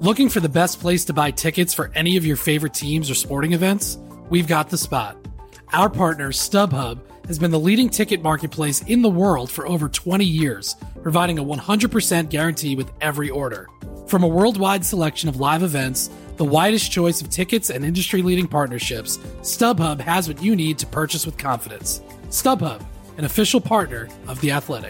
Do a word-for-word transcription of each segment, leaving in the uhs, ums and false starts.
Looking for the best place to buy tickets for any of your favorite teams or sporting events? We've got the spot. Our partner, StubHub, has been the leading ticket marketplace in the world for over twenty years, providing a one hundred percent guarantee with every order. From a worldwide selection of live events, the widest choice of tickets and industry-leading partnerships, StubHub has what you need to purchase with confidence. StubHub, an official partner of The Athletic.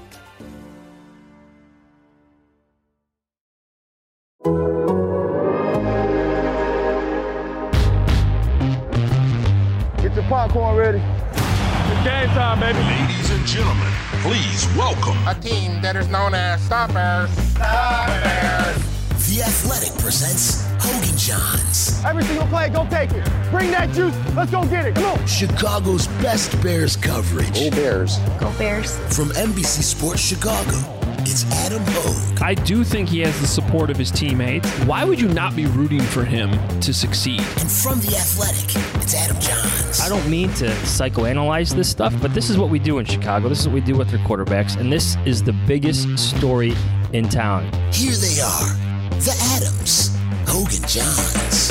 Get your popcorn ready. It's game time, baby. Ladies and gentlemen, please welcome a team that is known as Stoppers. Stoppers. The Athletic presents Hogan Johns. Every single play, go take it. Bring that juice. Let's go get it. Come on. Chicago's best Bears coverage. Go Bears. Go Bears. From N B C Sports Chicago, it's Adam Hogue. I do think he has the support of his teammates. Why would you not be rooting for him to succeed? And from The Athletic, it's Adam Johns. I don't mean to psychoanalyze this stuff, but this is what we do in Chicago. This is what we do with their quarterbacks, and this is the biggest story in town. Here they are, the Adams, Hogan Johns.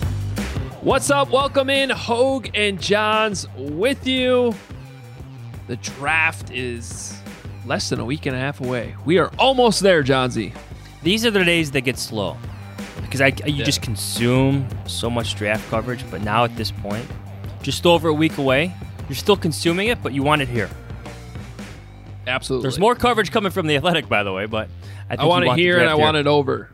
What's up? Welcome in, Hogue and Johns with you. The draft is less than a week and a half away. We are almost there, Johnsy. These are the days that get slow because I, you yeah. just consume so much draft coverage, but now at this point, just over a week away, you're still consuming it, but you want it here. Absolutely. There's more coverage coming from The Athletic, by the way, but I think I want you it want here the and I draft want here. it over.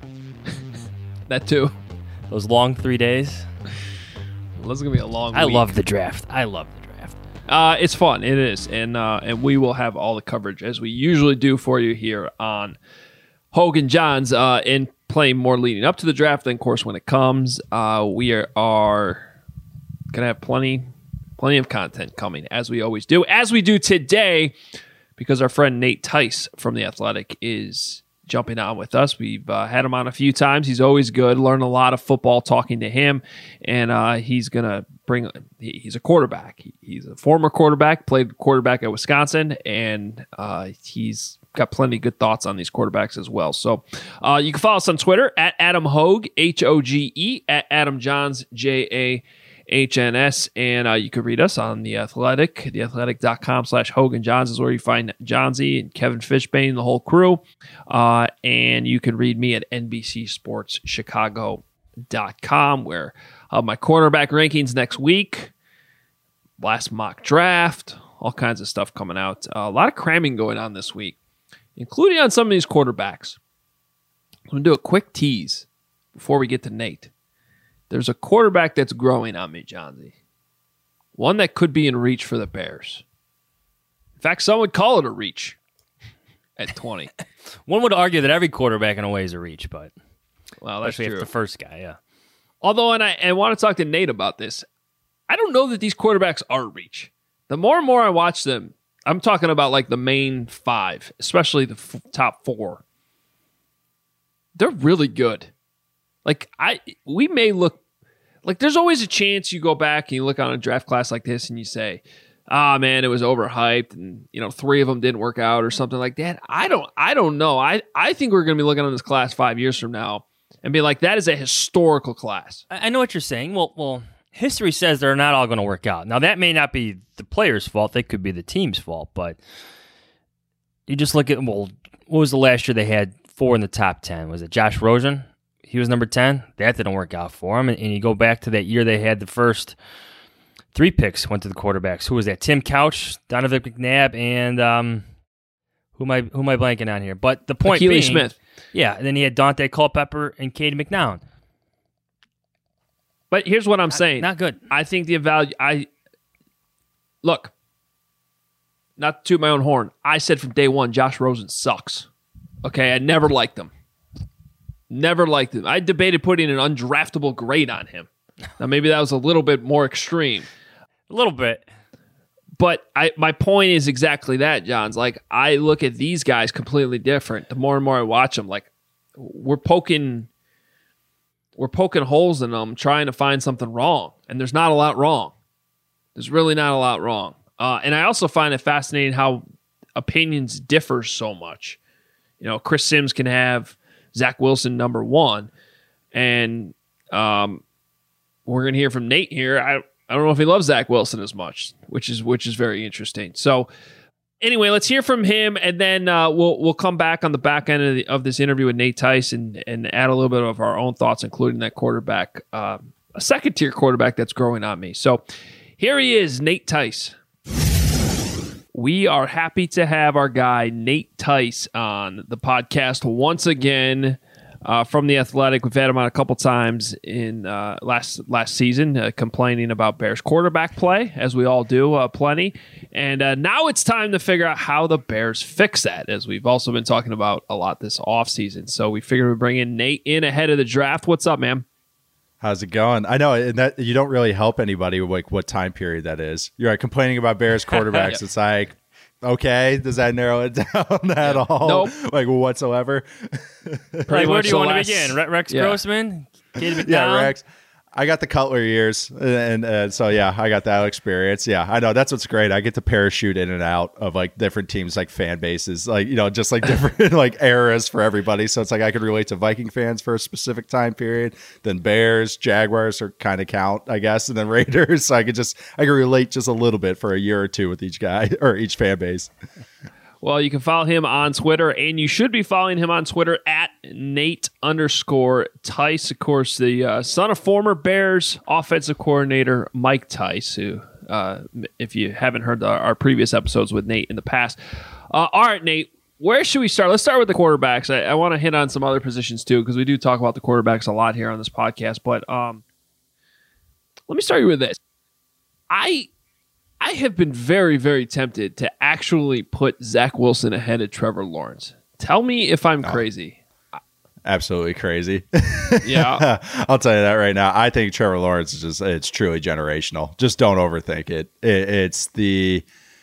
That too. Those long three days. Well, this is going to be a long I week. love the draft. I love the draft. Uh, it's fun. It is. And uh, and we will have all the coverage as we usually do for you here on Hogan Johns uh, and playing more leading up to the draft. Then, of course, when it comes, uh, we are, are going to have plenty, plenty of content coming, as we always do. As we do today, because our friend Nate Tice from The Athletic is jumping on with us. We've uh, had him on a few times. He's always good. Learn a lot of football talking to him, and uh, he's going to bring – he's a quarterback. He, he's a former quarterback, played quarterback at Wisconsin, and uh, he's got plenty of good thoughts on these quarterbacks as well. So uh, you can follow us on Twitter, at Adam Hogue, H O G E, at Adam Johns, J A H N S, and uh, you can read us on The Athletic. theathletic.com slash Hogan Johns is where you find Johnsy and Kevin Fishbane and the whole crew. Uh, and you can read me at N B C Sports Chicago dot com, where uh, my quarterback rankings next week, last mock draft, all kinds of stuff coming out. Uh, a lot of cramming going on this week, including on some of these quarterbacks. I'm going to do a quick tease before we get to Nate. There's a quarterback that's growing on me, Johnsy. One that could be in reach for the Bears. In fact, some would call it a reach at twenty. One would argue that every quarterback in a way is a reach, but Well, that's especially true. if the first guy, yeah. Although, and I, I want to talk to Nate about this, I don't know that these quarterbacks are reach. The more and more I watch them, I'm talking about like the main five, especially the f- top four. They're really good. Like I, we may look like there's always a chance you go back and you look on a draft class like this and you say, "Ah, man, it was overhyped," and you know, three of them didn't work out or something like that. I don't, I don't know. I, I think we're going to be looking on this class five years from now and be like, that is a historical class. I I know what you're saying. Well, well, history says they're not all going to work out. Now, that may not be the player's fault. They could be the team's fault. But you just look at, well, what was the last year they had four in the top ten? Was it Josh Rosen? He was number ten. That didn't work out for him. And, and you go back to that year they had the first three picks went to the quarterbacks. Who was that? Tim Couch, Donovan McNabb, and um, who am I who am I blanking on here? But the point Akili being, Smith. Yeah, and then he had Dante Culpepper and Cade McNown. But here's what I'm saying. Not good. I think the value. I look. Not to toot my own horn. I said from day one, Josh Rosen sucks. Okay, I never liked him. Never liked him. I debated putting an undraftable grade on him. Now maybe that was a little bit more extreme. A little bit. But I, my point is exactly that, Johns. Like, I look at these guys completely different. The more and more I watch them, like, we're poking, we're poking holes in them, trying to find something wrong. And there's not a lot wrong. There's really not a lot wrong. Uh, and I also find it fascinating how opinions differ so much. You know, Chris Sims can have Zach Wilson number one. And um, we're going to hear from Nate here. I I don't know if he loves Zach Wilson as much, which is which is very interesting. So anyway, let's hear from him, and then uh, we'll we'll come back on the back end of, the, of this interview with Nate Tice and, and add a little bit of our own thoughts, including that quarterback, uh, a second-tier quarterback that's growing on me. So here he is, Nate Tice. We are happy to have our guy Nate Tice on the podcast once again. Uh, from The Athletic. We've had him on a couple times in uh, last last season, uh, complaining about Bears quarterback play, as we all do, uh, plenty. And uh, now it's time to figure out how the Bears fix that, as we've also been talking about a lot this offseason. So we figured we'd bring in Nate in ahead of the draft. What's up, man? How's it going? I know and that you don't really help anybody with like what time period that is. You're like complaining about Bears quarterbacks. Yeah. It's like, okay, does that narrow it down at yeah. all? Nope. Like whatsoever? Like, where do you want last... to begin? Re- Rex yeah. Grossman? Katie McDowell? Yeah, Rex. I got the Cutler years, and, and so yeah, I got that experience. Yeah, I know that's what's great. I get to parachute in and out of like different teams, like fan bases, like you know, just like different like eras for everybody. So it's like I could relate to Viking fans for a specific time period, then Bears, Jaguars are kind of count, I guess, and then Raiders. So I could just I could relate just a little bit for a year or two with each guy or each fan base. Well, you can follow him on Twitter, and you should be following him on Twitter at Nate underscore Tice. Of course, the uh, son of former Bears offensive coordinator Mike Tice, who, uh, if you haven't heard the, our previous episodes with Nate in the past. Uh, all right, Nate, where should we start? Let's start with the quarterbacks. I, I want to hit on some other positions, too, because we do talk about the quarterbacks a lot here on this podcast. But um, let me start you with this. I... I have been very, very tempted to actually put Zach Wilson ahead of Trevor Lawrence. Tell me if I'm oh, crazy. Absolutely crazy. Yeah. I'll tell you that right now. I think Trevor Lawrence is just, it's truly generational. Just don't overthink it. it it's the,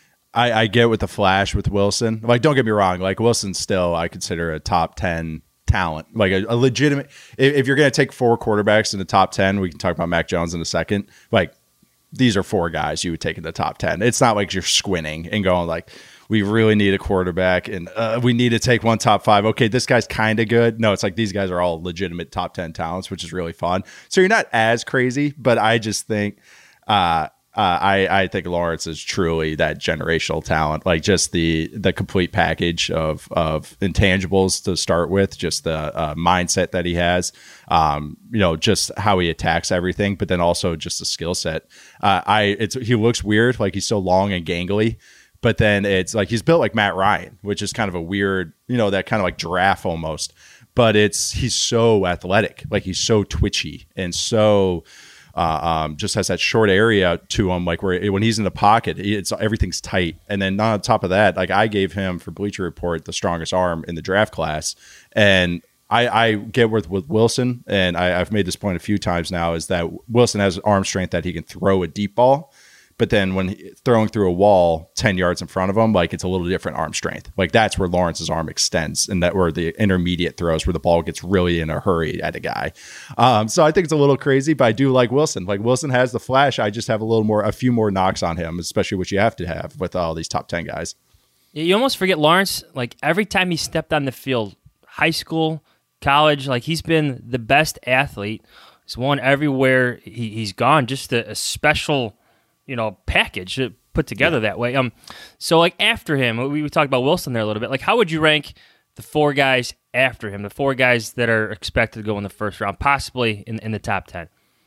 I, I get with the flash with Wilson. Like, don't get me wrong. Like, Wilson's still, I consider a top ten talent. Like, a, a legitimate, if, if you're going to take four quarterbacks in the top ten, we can talk about Mac Jones in a second. Like, these are four guys you would take in the top ten. It's not like you're squinting and going like, we really need a quarterback and uh, we need to take one top five. Okay, this guy's kind of good. No, it's like these guys are all legitimate top ten talents, which is really fun. So you're not as crazy, but I just think uh, uh, I, I think Lawrence is truly that generational talent, like just the the complete package of of intangibles to start with, just the uh, mindset that he has, um, you know, just how he attacks everything, but then also just the skill set. Uh, I it's he looks weird, like he's so long and gangly, but then it's like he's built like Matt Ryan, which is kind of a weird, you know, that kind of like giraffe almost. But it's he's so athletic, like he's so twitchy and so. Uh, um, just has that short area to him, like where when he's in the pocket, it's everything's tight. And then on top of that, like I gave him for Bleacher Report the strongest arm in the draft class, and I, I get with with Wilson, and I, I've made this point a few times now, is that Wilson has arm strength that he can throw a deep ball. But then when he, throwing through a wall ten yards in front of him, like it's a little different arm strength. Like that's where Lawrence's arm extends, and that where the intermediate throws where the ball gets really in a hurry at a guy. Um, so I think it's a little crazy, but I do like Wilson. Like Wilson has the flash. I just have a little more, a few more knocks on him, especially what you have to have with all these top ten guys. You almost forget Lawrence. Like every time he stepped on the field, high school, college, like he's been the best athlete. He's won everywhere he, he's gone. Just a, a special. You know, package put together yeah. that way. Um, so like after him, we, we talked about Wilson there a little bit. Like, how would you rank the four guys after him, the four guys that are expected to go in the first round, possibly in, in the top ten?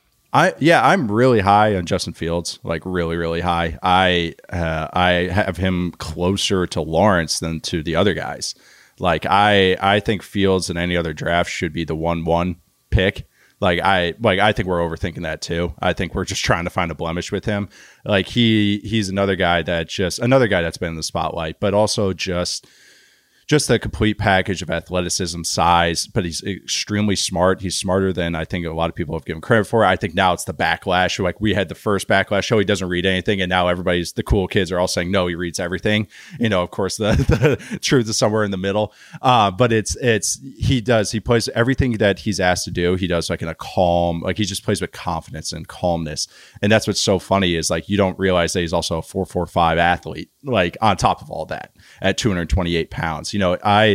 I yeah, I'm really high on Justin Fields, like really, really high. I uh, I have him closer to Lawrence than to the other guys. Like I I think Fields in any other draft should be the one one pick. Like I like I think we're overthinking that too. I think we're just trying to find a blemish with him. Like he he's another guy that just another guy that's been in the spotlight, but also just just the complete package of athleticism, size, but he's extremely smart. He's smarter than I think a lot of people have given credit for. I think now it's the backlash. Like we had the first backlash show, he doesn't read anything, and now everybody's the cool kids are all saying no, he reads everything. You know, of course, the, the truth is somewhere in the middle. Uh, but it's it's he does he plays everything that he's asked to do. He does like in a calm, like he just plays with confidence and calmness. And that's what's so funny is like you don't realize that he's also a four four five athlete. Like on top of all that, at two hundred twenty-eight pounds. You know, I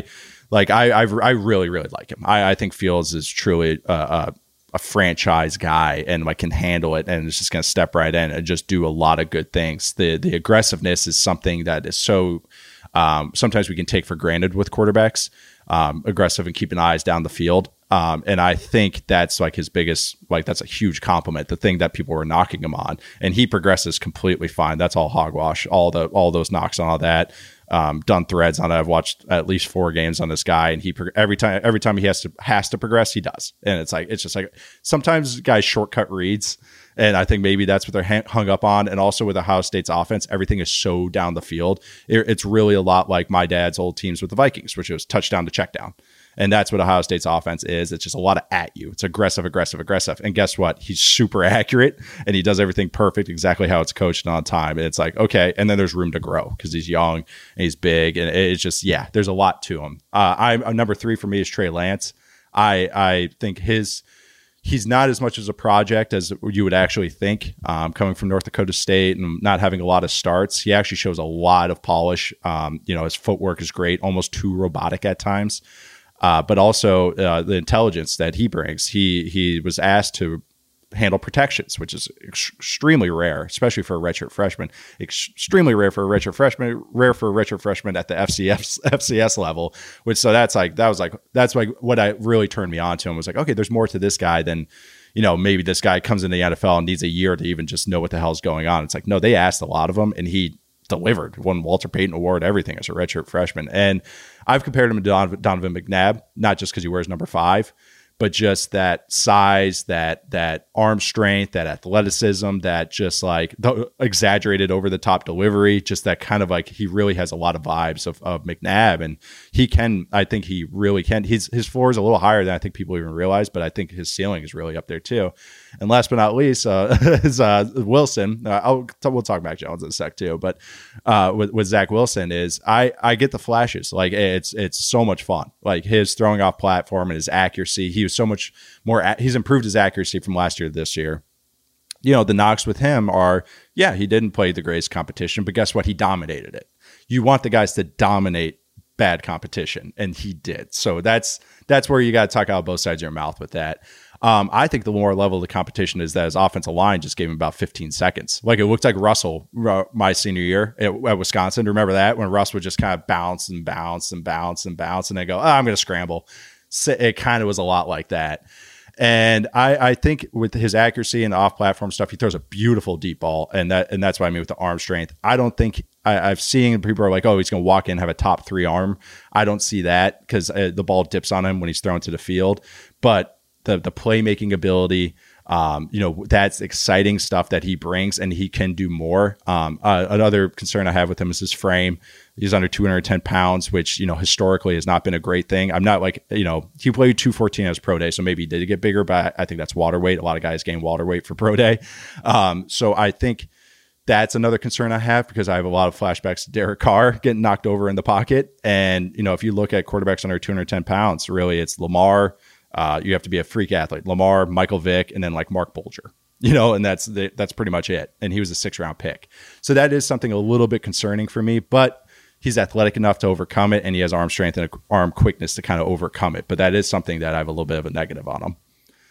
Like I, I, I really, really like him. I, I think Fields is truly a, a, a franchise guy and like can handle it, and is just going to step right in and just do a lot of good things. The the aggressiveness is something that is so um, sometimes we can take for granted with quarterbacks, um, aggressive and keeping eyes down the field. Um, and I think that's like his biggest, like that's a huge compliment, the thing that people were knocking him on, and he progresses completely fine. That's all hogwash. All the, all those knocks on all that, um, done threads on it. I've watched at least four games on this guy, and he, every time, every time he has to, has to progress, he does. And it's like, it's just like, sometimes guys shortcut reads. And I think maybe that's what they're hung up on. And also with Ohio State's offense, everything is so down the field. It, it's really a lot like my dad's old teams with the Vikings, which was touchdown to check down. And that's what Ohio State's offense is. It's just a lot of at you. It's aggressive, aggressive, aggressive. And guess what? He's super accurate, and he does everything perfect, exactly how it's coached and on time. And it's like, okay. And then there's room to grow because he's young and he's big. And it's just, yeah, there's a lot to him. Uh, I'm uh, number three for me is Trey Lance. I, I think his, he's not as much as a project as you would actually think, um, coming from North Dakota State and not having a lot of starts. He actually shows a lot of polish. Um, you know, his footwork is great, almost too robotic at times. Uh, but also uh, the intelligence that he brings. He he was asked to handle protections, which is ex- extremely rare, especially for a redshirt freshman. Ex- extremely rare for a redshirt freshman. Rare for a redshirt freshman at the F C S F C S level. Which so that's like that was like that's like what I really turned me on to him was like, okay, there's more to this guy than, you know, maybe this guy comes in the N F L and needs a year to even just know what the hell's going on. It's like, no, they asked a lot of him, and he delivered, won Walter Payton Award, everything as a redshirt freshman. And I've compared him to Don, Donovan McNabb, not just because he wears number five, but just that size, that that arm strength, that athleticism, that just like the exaggerated over the top delivery, just that kind of like he really has a lot of vibes of, of McNabb, and he can. I think he really can. His his floor is a little higher than I think people even realize, but I think his ceiling is really up there too. And last but not least, uh, is uh, Wilson. Uh, I'll we'll talk Mac Jones in a sec too, but uh, with with Zach Wilson is I I get the flashes. Like it's it's so much fun. Like his throwing off platform and his accuracy. He was so much more. He's improved his accuracy from last year to this year. You know, the knocks with him are, yeah, he didn't play the greatest competition, but guess what? He dominated it. You want the guys to dominate bad competition, and he did. So that's that's where you got to talk out both sides of your mouth with that. Um, I think the more level of the competition is that his offensive line just gave him about fifteen seconds. Like it looked like Russell uh, my senior year at, at Wisconsin. Remember that when Russ would just kind of bounce and bounce and bounce and bounce and then go, oh, I'm going to scramble. So it kind of was a lot like that. And I, I think with his accuracy and the off-platform stuff, he throws a beautiful deep ball, and that and that's what I mean with the arm strength. I don't think I, I've seen people are like, oh, he's going to walk in and have a top three arm. I don't see that because uh, the ball dips on him when he's thrown to the field. But the the playmaking ability, um, you know, that's exciting stuff that he brings, and he can do more. Um, uh, another concern I have with him is his frame. He's under two hundred ten pounds, which, you know, historically has not been a great thing. I'm not like, you know, he played two fourteen as pro day, so maybe he did get bigger, but I think that's water weight. A lot of guys gain water weight for pro day. Um, so I think that's another concern I have because I have a lot of flashbacks to Derek Carr getting knocked over in the pocket. And, you know, if you look at quarterbacks under two hundred ten pounds, really it's Lamar. Uh, you have to be a freak athlete. Lamar, Michael Vick, and then like Mark Bulger. You know, and that's the, that's pretty much it. And he was a six round pick. So that is something a little bit concerning for me, but he's athletic enough to overcome it, and he has arm strength and arm quickness to kind of overcome it. But that is something that I have a little bit of a negative on him.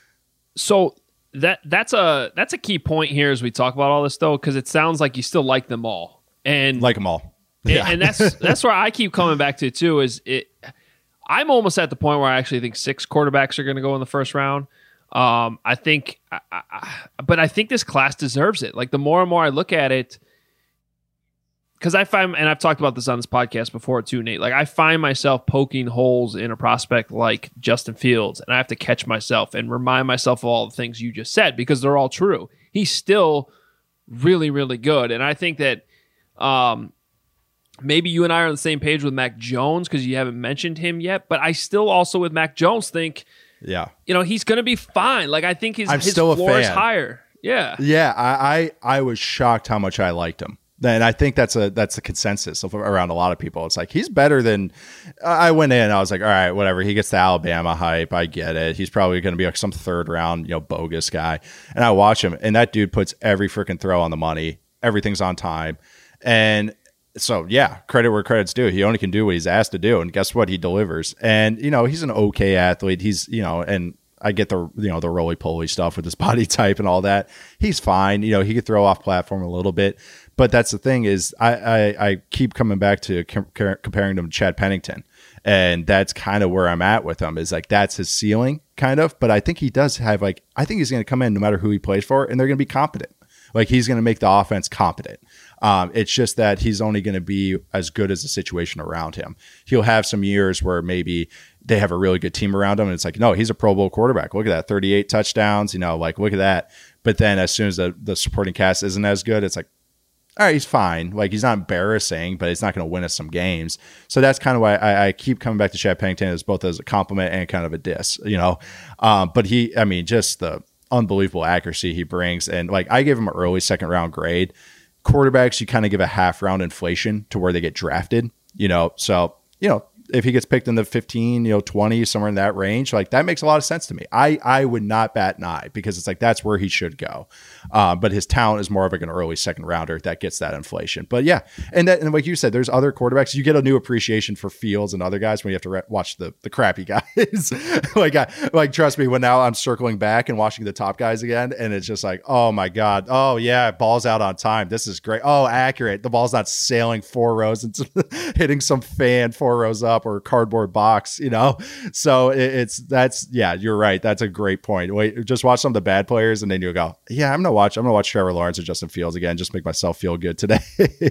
So that that's a that's a key point here as we talk about all this, though, because it sounds like you still like them all, and like them all, yeah. and, and that's that's where I keep coming back to too. Is it? I'm almost at the point where I actually think six quarterbacks are going to go in the first round. Um, I think, I, I, but I think this class deserves it. Like the more and more I look at it. Because I find, and I've talked about this on this podcast before too, Nate, like I find myself poking holes in a prospect like Justin Fields, and I have to catch myself and remind myself of all the things you just said because they're all true. He's still really, really good. And I think that um, maybe you and I are on the same page with Mac Jones because you haven't mentioned him yet, but I still also with Mac Jones think, yeah, you know, he's going to be fine. Like I think his, I'm his still floor a is fan. higher. Yeah. Yeah. I, I, I was shocked how much I liked him. And I think that's a that's the consensus of, around a lot of people. It's like he's better than I went in. I was like, all right, whatever. He gets the Alabama hype. I get it. He's probably going to be like some third round, you know, bogus guy. And I watch him, and that dude puts every freaking throw on the money. Everything's on time. And So yeah, credit where credit's due. He only can do what he's asked to do, and guess what? He delivers. And you know, he's an okay athlete. He's you know, and I get the you know the roly poly stuff with his body type and all that. He's fine. You know, he could throw off platform a little bit, but that's the thing is I I, I keep coming back to com- comparing him to Chad Pennington, and that's kind of where I'm at with him. Is like that's his ceiling, kind of. But I think he does have like I think he's going to come in no matter who he plays for, and they're going to be competent. Like he's going to make the offense competent. Um, it's just that he's only going to be as good as the situation around him. He'll have some years where maybe they have a really good team around him, and it's like, no, he's a Pro Bowl quarterback. Look at that, thirty-eight touchdowns. You know, like look at that. But then as soon as the, the supporting cast isn't as good, it's like, all right, he's fine. Like he's not embarrassing, but he's not going to win us some games. So that's kind of why I, I keep coming back to Chad Pennington as both as a compliment and kind of a diss. You know, um, but he, I mean, just the unbelievable accuracy he brings, and like I give him an early second round grade. Quarterbacks, you kind of give a half round inflation to where they get drafted, you know. So, you know, if he gets picked in the fifteen, you know, twenty, somewhere in that range, like that makes a lot of sense to me. I, I would not bat an eye because it's like that's where he should go. Uh, but his talent is more of like an early second rounder that gets that inflation. But yeah, and that, and like you said, there's other quarterbacks. You get a new appreciation for Fields and other guys when you have to re- watch the the crappy guys. like, I, like trust me, when now I'm circling back and watching the top guys again, and it's just like, oh my god, oh yeah, ball's out on time. This is great. Oh, accurate. The ball's not sailing four rows and hitting some fan four rows up or cardboard box, you know. So it, it's that's yeah, you're right. That's a great point. Wait, just watch some of the bad players, and then you'll go, yeah, I'm gonna watch. I'm gonna watch Trevor Lawrence or Justin Fields again, just make myself feel good today.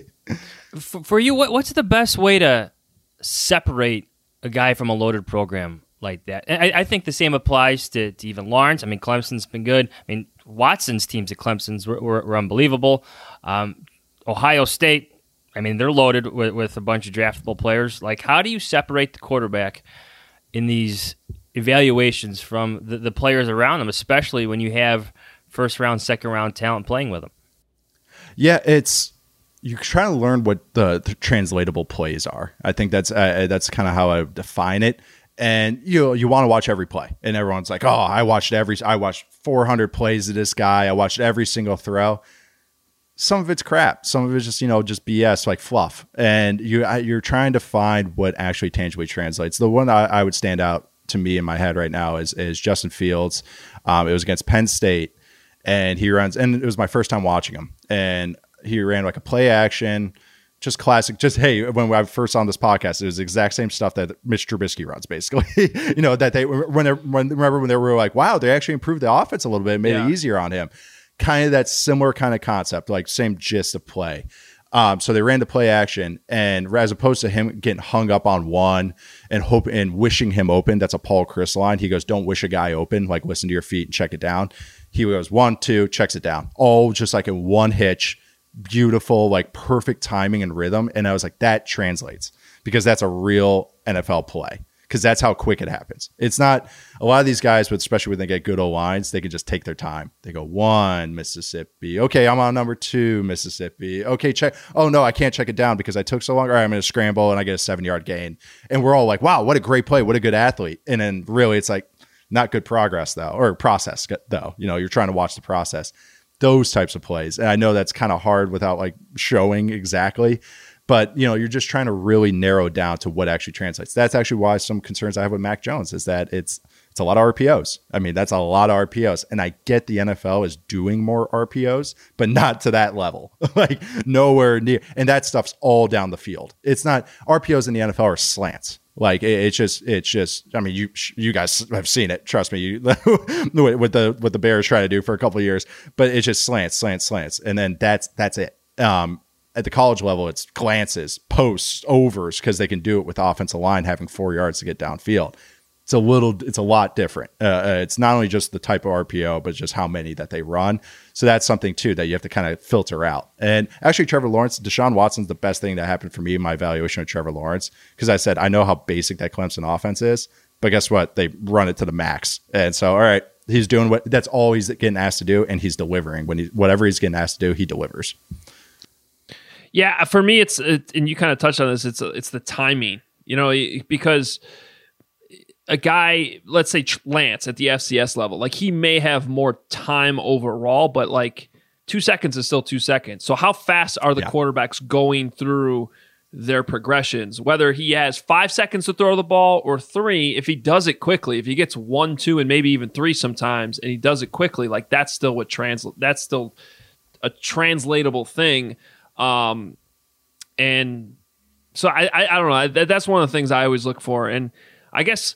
for, for you, what, what's the best way to separate a guy from a loaded program like that? And I, I think the same applies to, to even Lawrence. I mean, Clemson's been good. I mean, Watson's teams at Clemson's were, were, were unbelievable. Um, Ohio State, I mean, they're loaded with, with a bunch of draftable players. Like, how do you separate the quarterback in these evaluations from the, the players around them, especially when you have first round, second round talent playing with them? Yeah, it's you're trying to learn what the, the translatable plays are. I think that's uh, that's kind of how I define it. And you you want to watch every play, and everyone's like, "Oh, I watched every I watched four hundred plays of this guy. I watched every single throw." Some of it's crap. Some of it's just, you know, just B S, like fluff. And you, you're trying to find what actually tangibly translates. The one I, I would stand out to me in my head right now is, is Justin Fields. Um, it was against Penn State, and he runs, and it was my first time watching him. And he ran like a play action, just classic. Just, hey, when I first on this podcast, it was the exact same stuff that Mitch Trubisky runs, basically. you know, that they, when they, when, remember when they were like, wow, they actually improved the offense a little bit and made yeah. it easier on him. Kind of that similar kind of concept, like same gist of play. Um, so they ran the play action, and as opposed to him getting hung up on one and hope and wishing him open, that's a Paul Chris line. He goes, "Don't wish a guy open. Like listen to your feet and check it down." He goes one, two, checks it down, all just like in one hitch, beautiful, like perfect timing and rhythm. And I was like, that translates because that's a real N F L play. Because that's how quick it happens. It's not a lot of these guys, but especially when they get good O lines, they can just take their time. They go one Mississippi. Okay, I'm on number two Mississippi. Okay, check. Oh no, I can't check it down because I took so long. All right, I'm going to scramble and I get a seven yard gain. And we're all like, wow, what a great play. What a good athlete. And then really it's like not good progress though, or process though. You know, you're trying to watch the process. Those types of plays. And I know that's kind of hard without like showing exactly. But, you know, you're just trying to really narrow down to what actually translates. That's actually why some concerns I have with Mac Jones is that it's it's a lot of R P Os. I mean, that's a lot of R P Os. And I get the N F L is doing more R P Os, but not to that level. Like nowhere near. And that stuff's all down the field. It's not R P Os in the N F L are slants. Like it, it's just, it's just. I mean, you you guys have seen it. Trust me, you, with the what the Bears try to do for a couple of years. But it's just slants, slants, slants, and then that's that's it. Um, At the college level, it's glances, posts, overs, because they can do it with offensive line having four yards to get downfield. It's a little, it's a lot different. Uh, it's not only just the type of R P O, but just how many that they run. So that's something too that you have to kind of filter out. And actually, Trevor Lawrence, Deshaun Watson's the best thing that happened for me in my evaluation of Trevor Lawrence, because I said I know how basic that Clemson offense is, but guess what? They run it to the max, and so all right, he's doing what that's all he's getting asked to do, and he's delivering. When he whatever he's getting asked to do, he delivers. Yeah, for me, it's it, and you kind of touched on this. It's it's the timing, you know, because a guy, let's say Lance at the F C S level, like he may have more time overall, but like two seconds is still two seconds. So how fast are the Yeah. quarterbacks going through their progressions? Whether he has five seconds to throw the ball or three, if he does it quickly, if he gets one, two, and maybe even three sometimes, and he does it quickly, like that's still what translate. That's still a translatable thing. Um, and so I, I, I don't know. That, that's one of the things I always look for. And I guess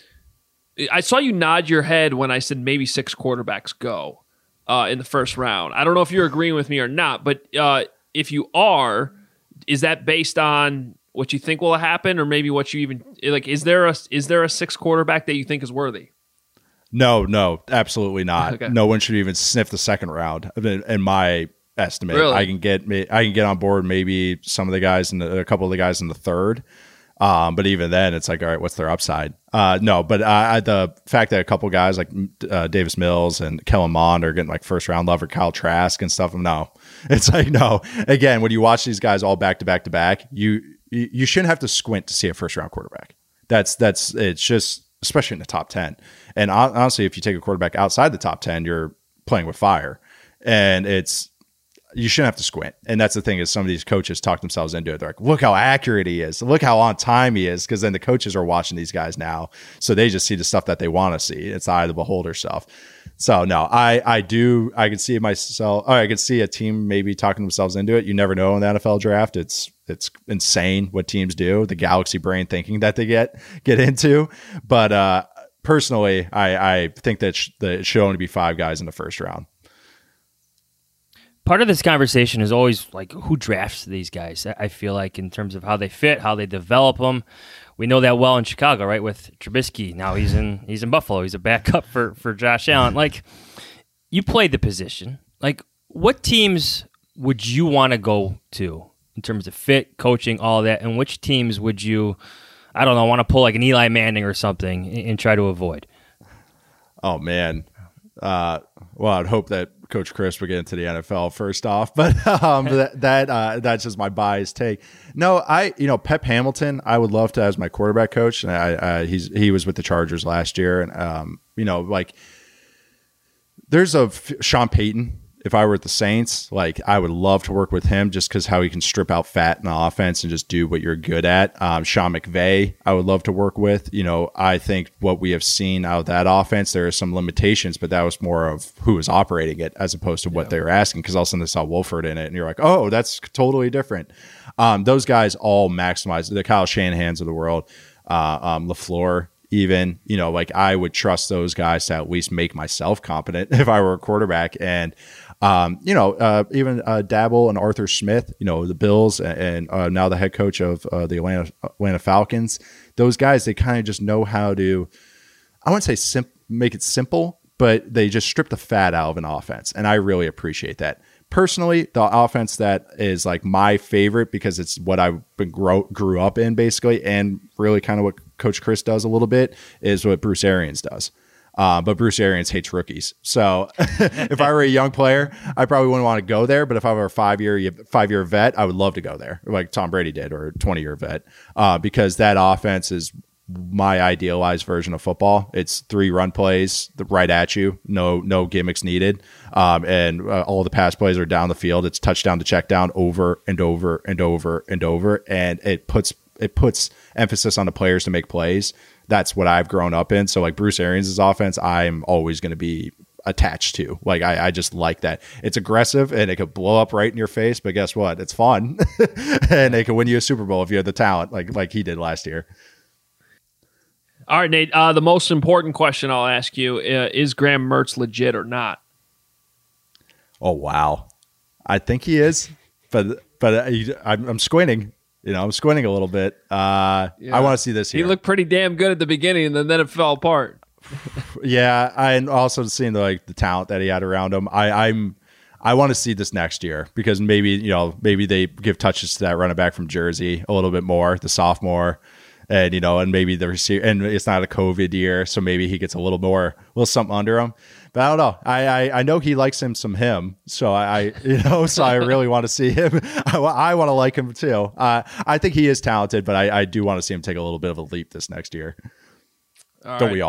I saw you nod your head when I said maybe six quarterbacks go uh, in the first round. I don't know if you're agreeing with me or not, but uh, if you are, is that based on what you think will happen, or maybe what you even like? Is there a is there a six quarterback that you think is worthy? No, no, absolutely not. Okay. No one should even sniff the second round. In, in my estimate, Really? I can get I can get on board maybe some of the guys and a couple of the guys in the third. Um, but even then, it's like, all right, what's their upside? Uh, no, but uh, the fact that a couple guys like uh, Davis Mills and Kellen Mond are getting like first round love, or Kyle Trask and stuff, no, it's like no. Again, when you watch these guys all back to back to back, you you shouldn't have to squint to see a first round quarterback. That's that's it's just, especially in the top ten. And honestly, if you take a quarterback outside the top ten, you're playing with fire, and it's. You shouldn't have to squint. And that's the thing, is some of these coaches talk themselves into it. They're like, look how accurate he is. Look how on time he is. Because then the coaches are watching these guys now. So they just see the stuff that they want to see. It's the eye of the beholder stuff. So no, I, I do. I can see myself. Or I could see a team maybe talking themselves into it. You never know in the N F L draft. It's, it's insane what teams do. The galaxy brain thinking that they get, get into. But uh, personally, I, I think that, sh- that it should only be five guys in the first round. Part of this conversation is always like, who drafts these guys? I feel like in terms of how they fit, how they develop them. We know that well in Chicago, right? With Trubisky. Now he's in he's in Buffalo. He's a backup for, for Josh Allen. Like, you played the position. Like, what teams would you want to go to in terms of fit, coaching, all that? And which teams would you, I don't know, want to pull like an Eli Manning or something and, and try to avoid? Oh, man. Uh, well, I'd hope that Coach Chris would get into the N F L first off, but um, that that uh, that's just my biased take. No, I you know Pep Hamilton, I would love to as my quarterback coach. And I, I he's he was with the Chargers last year, and um, you know like there's a Sean Payton. If I were at the Saints, like I would love to work with him just because how he can strip out fat in the offense and just do what you're good at. Um, Sean McVay, I would love to work with. You know, I think what we have seen out of that offense, there are some limitations, but that was more of who was operating it as opposed to what yeah. they were asking. Because all of a sudden they saw Wolford in it, and you're like, oh, that's totally different. Um, those guys all maximize the Kyle Shanahans of the world, uh, um, LaFleur. Even, you know, like I would trust those guys to at least make myself competent if I were a quarterback. And, um, you know, uh, even uh, Dabble and Arthur Smith, you know, the Bills and, and uh, now the head coach of uh, the Atlanta Atlanta Falcons, those guys, they kind of just know how to, I wouldn't say sim- make it simple, but they just strip the fat out of an offense. And I really appreciate that. Personally, the offense that is like my favorite because it's what I've been grow, grew up in basically, and really kind of what Coach Chris does a little bit is what Bruce Arians does. Uh, but Bruce Arians hates rookies. So if I were a young player, I probably wouldn't want to go there. But if I were a five-year five-year vet, I would love to go there like Tom Brady did, or a twenty-year vet, uh, because that offense is my idealized version of football. It's three run plays right at you, no no gimmicks needed, um, and uh, all the pass plays are down the field. It's touchdown to check down over and over and over and over, and it puts it puts emphasis on the players to make plays. That's what I've grown up in. So like Bruce Arians' offense, I'm always going to be attached to. Like I, I just like that. It's aggressive and it could blow up right in your face, but guess what? It's fun, and it can win you a Super Bowl if you have the talent, like like he did last year. All right, Nate, uh, the most important question I'll ask you, uh, is Graham Mertz legit or not? Oh, wow. I think he is, but but I'm, I'm squinting. You know, I'm squinting a little bit. Uh, yeah. I want to see this here. He looked pretty damn good at the beginning, and then, then it fell apart. Yeah, and also seeing the, like the talent that he had around him. I, I'm I want to see this next year because maybe, you know, maybe they give touches to that running back from Jersey a little bit more, the sophomore. And, you know, and maybe the receiver, and it's not a COVID year, so maybe he gets a little more, a little something under him. But I don't know. I I, I know he likes him some him, so I, I you know, so I really want to see him. I, I want to like him too. Uh, I think he is talented, but I, I do want to see him take a little bit of a leap this next year. All don't right. we all?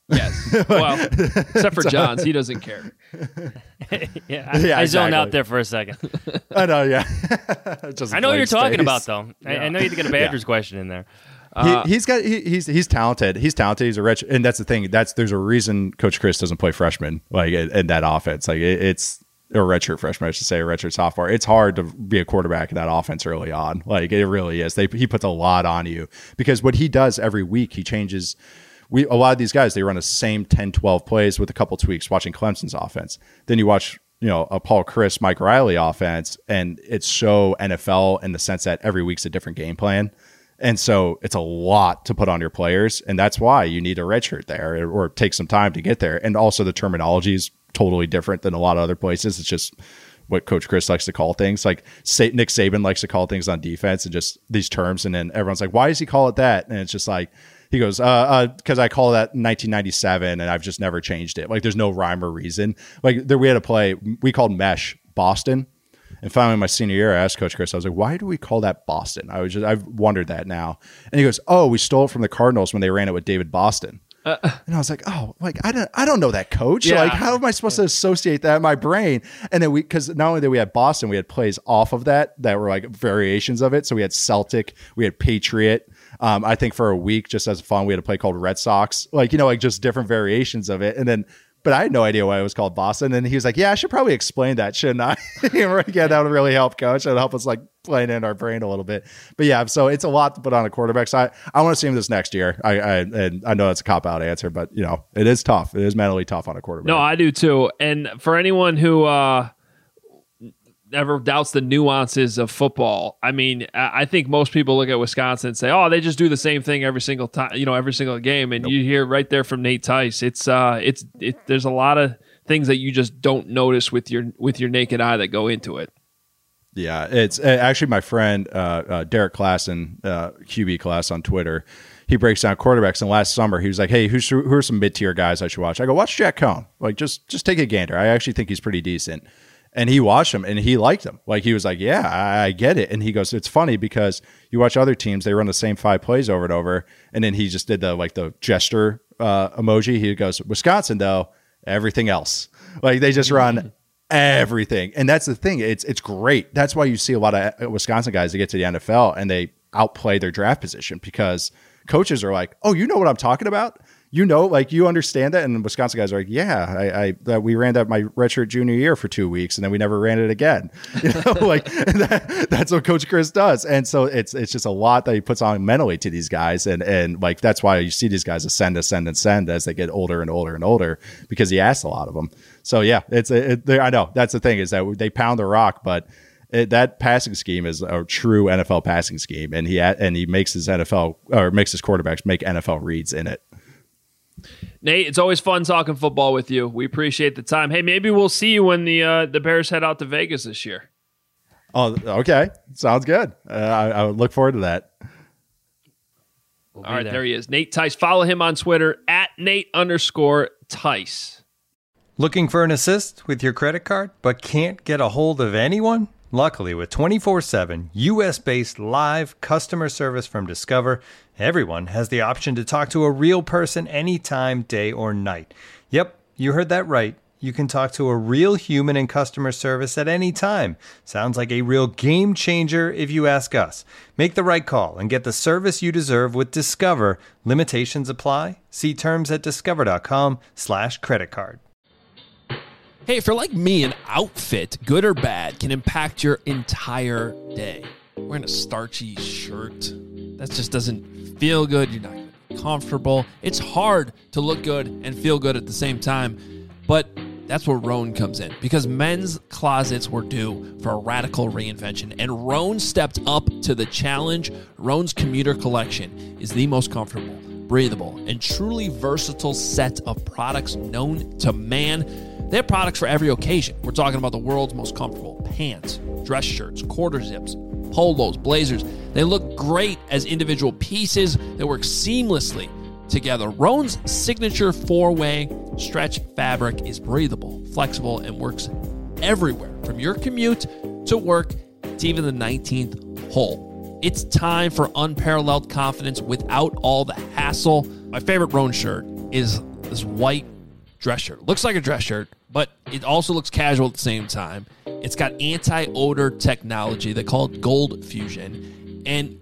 Yes. Well, except for Johns, he doesn't care. yeah, I, Yeah, I zoned exactly. out there for a second. I know, yeah. Just I know what you're blank talking space. about, though. I, I know you get a Badgers Yeah. question in there. Uh, he, he's got he, he's he's talented. He's talented. He's a rich, and that's the thing. That's there's a reason Coach Chris doesn't play freshmen like in, in that offense. Like it, it's a redshirt freshman, I should say, a redshirt sophomore. It's hard to be a quarterback in that offense early on. Like it really is. They he puts a lot on you because what he does every week, he changes. We a lot of these guys they run the same ten, twelve plays with a couple tweaks. Watching Clemson's offense, then you watch. You know, a Paul Chris, Mike Riley offense, and it's so N F L in the sense that every week's a different game plan. And so it's a lot to put on your players. And that's why you need a redshirt there or take some time to get there. And also the terminology is totally different than a lot of other places. It's just what Coach Chris likes to call things. Like Sa- Nick Saban likes to call things on defense and just these terms. And then everyone's like, why does he call it that? And it's just like, he goes, uh, uh, because I call that nineteen ninety-seven and I've just never changed it. Like there's no rhyme or reason. Like there, we had a play, we called mesh Boston. And finally, my senior year, I asked Coach Chris, I was like, why do we call that Boston? I was just, I've wondered that now. And he goes, oh, we stole it from the Cardinals when they ran it with David Boston. Uh, and I was like, oh, like, I don't, I don't know that, coach. Yeah. Like, how am I supposed to associate that in my brain? And then we, because not only did we have Boston, we had plays off of that that were like variations of it. So we had Celtic, we had Patriot. Um, I think for a week, just as fun, we had a play called Red Sox, like, you know, like just different variations of it. And then, but I had no idea why it was called Boston. And he was like, yeah, I should probably explain that, shouldn't I? Yeah, that would really help, coach. It would help us like playing in our brain a little bit. But yeah, so it's a lot to put on a quarterback side. I want to see him this next year. I, I and I know that's a cop-out answer, but you know, it is tough. It is mentally tough on a quarterback. No, I do too. And for anyone who uh, never doubts the nuances of football, I mean, I think most people look at Wisconsin and say, "Oh, they just do the same thing every single time, you know, every single game." And nope. You hear right there from Nate Tice, it's uh, it's it. There's a lot of things that you just don't notice with your with your naked eye that go into it. Yeah, it's uh, actually my friend uh, uh, Derek Klassen, uh, Q B Class on Twitter. He breaks down quarterbacks. And last summer, he was like, "Hey, who's who are some mid tier guys I should watch?" I go, "Watch Jack Cohn. Like, just just take a gander. I actually think he's pretty decent." And he watched him, and he liked him. Like he was like, "Yeah, I, I get it." And he goes, "It's funny because you watch other teams; they run the same five plays over and over." And then he just did the like the gesture uh, emoji. He goes, "Wisconsin, though, everything else. Like they just run." Everything. And that's the thing. It's it's great. That's why you see a lot of Wisconsin guys that get to the N F L and they outplay their draft position because coaches are like, oh, you know what I'm talking about? You know, like you understand that. And Wisconsin guys are like, yeah, I, I that we ran that my redshirt junior year for two weeks and then we never ran it again. You know, like that, that's what Coach Chris does. And so it's it's just a lot that he puts on mentally to these guys. And and like that's why you see these guys ascend, ascend, ascend as they get older and older and older because he asks a lot of them. So yeah, it's it, I know that's the thing is that they pound the rock, but it, that passing scheme is a true N F L passing scheme, and he and he makes his N F L or makes his quarterbacks make N F L reads in it. Nate, it's always fun talking football with you. We appreciate the time. Hey, maybe we'll see you when the uh, the Bears head out to Vegas this year. Oh, okay, sounds good. Uh, I, I would look forward to that. We'll All right, there. there he is, Nate Tice. Follow him on Twitter at Nate underscore Tice. Looking for an assist with your credit card, but can't get a hold of anyone? Luckily, with twenty-four seven U S-based live customer service from Discover, everyone has the option to talk to a real person anytime, day or night. Yep, you heard that right. You can talk to a real human in customer service at any time. Sounds like a real game changer if you ask us. Make the right call and get the service you deserve with Discover. Limitations apply. See terms at discover.com slash credit card. Hey, if you're like me, an outfit, good or bad, can impact your entire day. Wearing a starchy shirt, that just doesn't feel good. You're not comfortable. It's hard to look good and feel good at the same time. But that's where Rhone comes in, because men's closets were due for a radical reinvention, and Rhone stepped up to the challenge. Rhone's commuter collection is the most comfortable, breathable, and truly versatile set of products known to man. They have products for every occasion. We're talking about the world's most comfortable pants, dress shirts, quarter zips, polos, blazers. They look great as individual pieces that work seamlessly together. Rhone's signature four-way stretch fabric is breathable, flexible, and works everywhere, from your commute to work to even the nineteenth hole. It's time for unparalleled confidence without all the hassle. My favorite Rhone shirt is this white dress shirt. Looks like a dress shirt, but it also looks casual at the same time. It's got anti-odor technology. They call it Gold Fusion. And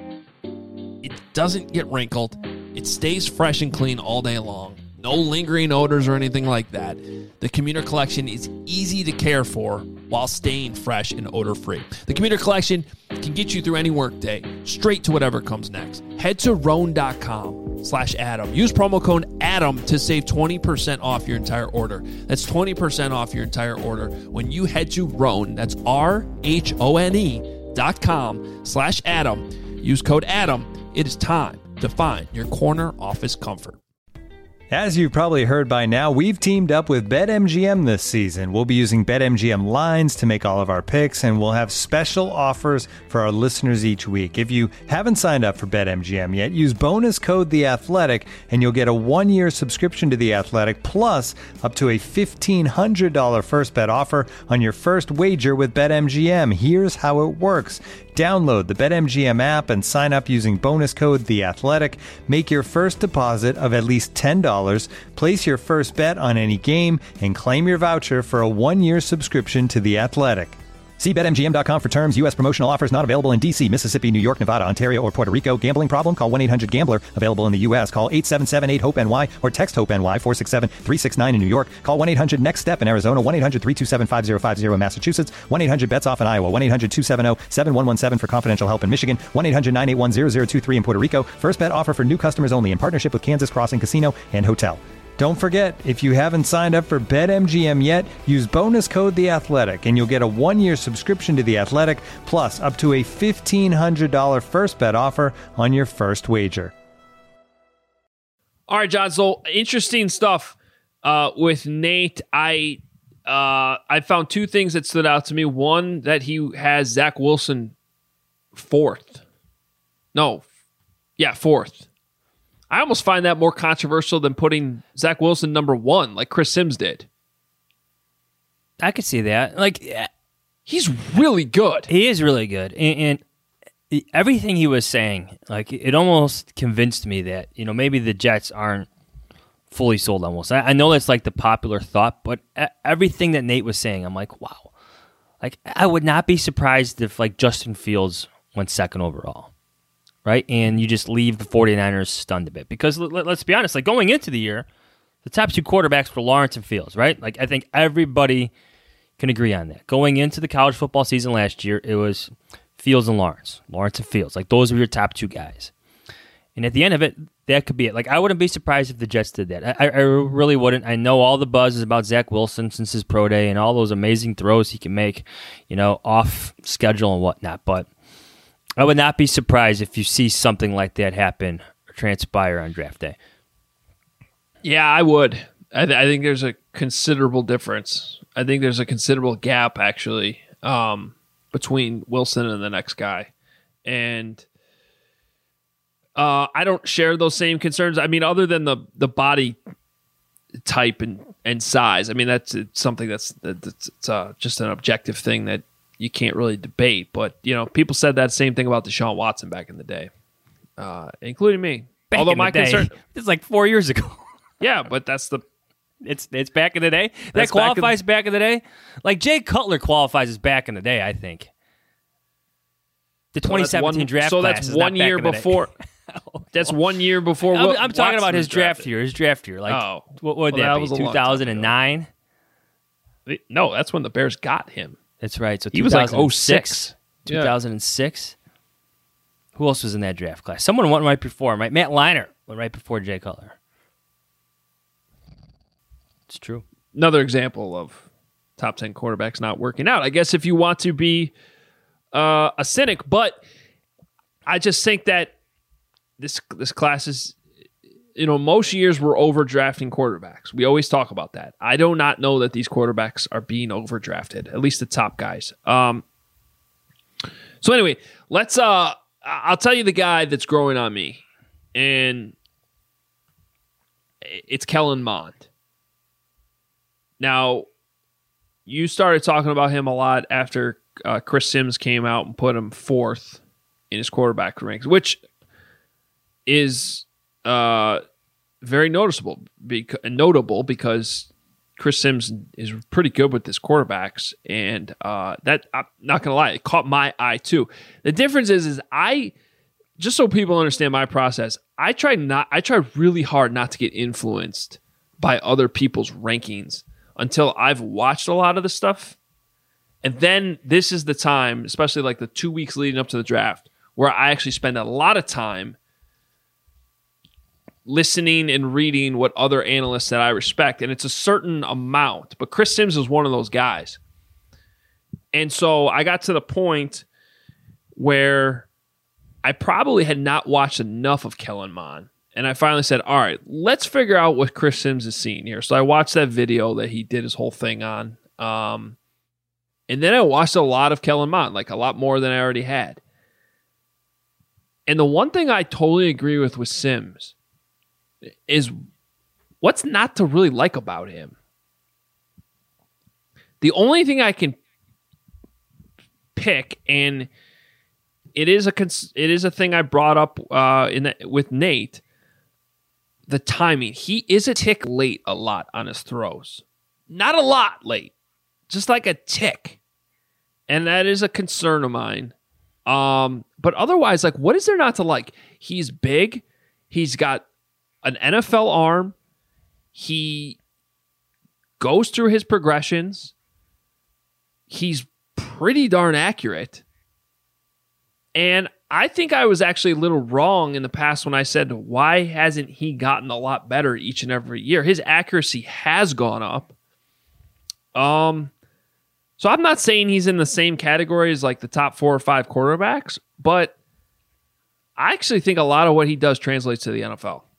it doesn't get wrinkled. It stays fresh and clean all day long. No lingering odors or anything like that. The Commuter Collection is easy to care for while staying fresh and odor-free. The Commuter Collection can get you through any workday, straight to whatever comes next. Head to Roan.com slash Adam. Use promo code Adam to save twenty percent off your entire order. That's twenty percent off your entire order when you head to Roan. That's R H O N E dot com slash Adam. Use code Adam. It is time to find your corner office comfort. As you've probably heard by now, we've teamed up with BetMGM this season. We'll be using BetMGM lines to make all of our picks, and we'll have special offers for our listeners each week. If you haven't signed up for BetMGM yet, use bonus code The Athletic, and you'll get a one-year subscription to The Athletic, plus up to a fifteen hundred dollars first bet offer on your first wager with BetMGM. Here's how it works. Download the BetMGM app and sign up using bonus code The Athletic. Make your first deposit of at least ten dollars, place your first bet on any game, and claim your voucher for a one-year subscription to The Athletic. See Bet M G M dot com for terms. U S promotional offers not available in D C, Mississippi, New York, Nevada, Ontario, or Puerto Rico. Gambling problem? Call one eight hundred gambler. Available in the U S. Call eight seven seven eight hope N Y or text HOPE-NY four six seven three six nine in New York. Call one eight hundred next step in Arizona. one eight hundred three two seven five zero five zero in Massachusetts. one eight hundred bets off in Iowa. one eight hundred two seven zero seven one one seven for confidential help in Michigan. one eight hundred nine eight one zero zero two three in Puerto Rico. First bet offer for new customers only in partnership with Kansas Crossing Casino and Hotel. Don't forget, if you haven't signed up for BetMGM yet, use bonus code The Athletic, and you'll get a one-year subscription to The Athletic, plus up to a fifteen hundred dollars first bet offer on your first wager. All right, John. So interesting stuff uh, with Nate. I uh, I found two things that stood out to me. One, that he has Zach Wilson fourth. No, yeah, fourth. I almost find that more controversial than putting Zach Wilson number one, like Chris Sims did. I could see that. Like, he's really good. He is really good, and, and everything he was saying, like, it almost convinced me that, you know, maybe the Jets aren't fully sold on Wilson. I, I know that's like the popular thought, but everything that Nate was saying, I'm like, wow. Like, I would not be surprised if, like, Justin Fields went second overall. Right, and you just leave the 49ers stunned a bit. Because let, let's be honest, like going into the year, the top two quarterbacks were Lawrence and Fields, right? Like I think everybody can agree on that. Going into the college football season last year, it was Fields and Lawrence. Lawrence and Fields. Like those were your top two guys. And at the end of it, that could be it. Like I wouldn't be surprised if the Jets did that. I, I really wouldn't. I know all the buzz is about Zach Wilson since his pro day and all those amazing throws he can make, you know, off schedule and whatnot, but I would not be surprised if you see something like that happen or transpire on draft day. Yeah, I would. I, th- I think there's a considerable difference. I think there's a considerable gap, actually, um, between Wilson and the next guy. And uh, I don't share those same concerns. I mean, other than the, the body type and, and size, I mean, that's it's something that's, that's it's, uh, just an objective thing that you can't really debate, but you know, people said that same thing about Deshaun Watson back in the day, uh, including me. Back Although in my the day. concern, This is like four years ago. Yeah, but that's the it's it's back in the day. That That's qualifies back back in- in, the day. Like Jay Cutler qualifies as back in the day. I think the So twenty that's seventeen one- draft. So class that's is not one back year in the day. before. That's one year before. I'm, Wil- I'm talking Watson about his was draft drafted. year. His draft year. Like Oh. what would Well, that that, was a be? long time two thousand nine. No, that's when the Bears got him. That's right. So He was like two thousand six. oh six. two thousand six. Who else was in that draft class? Someone went right before him, right? Matt Leinart went right before Jay Cutler. It's true. Another example of top ten quarterbacks not working out. I guess if you want to be uh, a cynic, but I just think that this this class is, you know, most years we're overdrafting quarterbacks. We always talk about that. I do not know that these quarterbacks are being overdrafted, at least the top guys. Um, so anyway, let's. Uh, I'll tell you the guy that's growing on me, and it's Kellen Mond. Now, you started talking about him a lot after uh, Chris Sims came out and put him fourth in his quarterback ranks, which is uh, very noticeable, bec- notable because Chris Sims is pretty good with his quarterbacks, and uh, that I'm not gonna lie, it caught my eye too. The difference is, is I just so people understand my process. I try not, I try really hard not to get influenced by other people's rankings until I've watched a lot of the stuff, and then this is the time, especially like the two weeks leading up to the draft, where I actually spend a lot of time listening and reading what other analysts that I respect, and it's a certain amount. But Chris Sims is one of those guys. And so I got to the point where I probably had not watched enough of Kellen Mond. And I finally said, all right, let's figure out what Chris Sims is seeing here. So I watched that video that he did his whole thing on. Um, and then I watched a lot of Kellen Mond, like a lot more than I already had. And the one thing I totally agree with with Sims is what's not to really like about him. The only thing I can pick, and it is a it is a thing I brought up uh, in the, with Nate, the timing. He is a tick late a lot on his throws. Not a lot late, just like a tick. And that is a concern of mine. Um, but otherwise, like, what is there not to like? He's big. He's got an N F L arm. He goes through his progressions. He's pretty darn accurate. And I think I was actually a little wrong in the past when I said, why hasn't he gotten a lot better each and every year? His accuracy has gone up. Um, so I'm not saying he's in the same category as like the top four or five quarterbacks, but I actually think a lot of what he does translates to the N F L.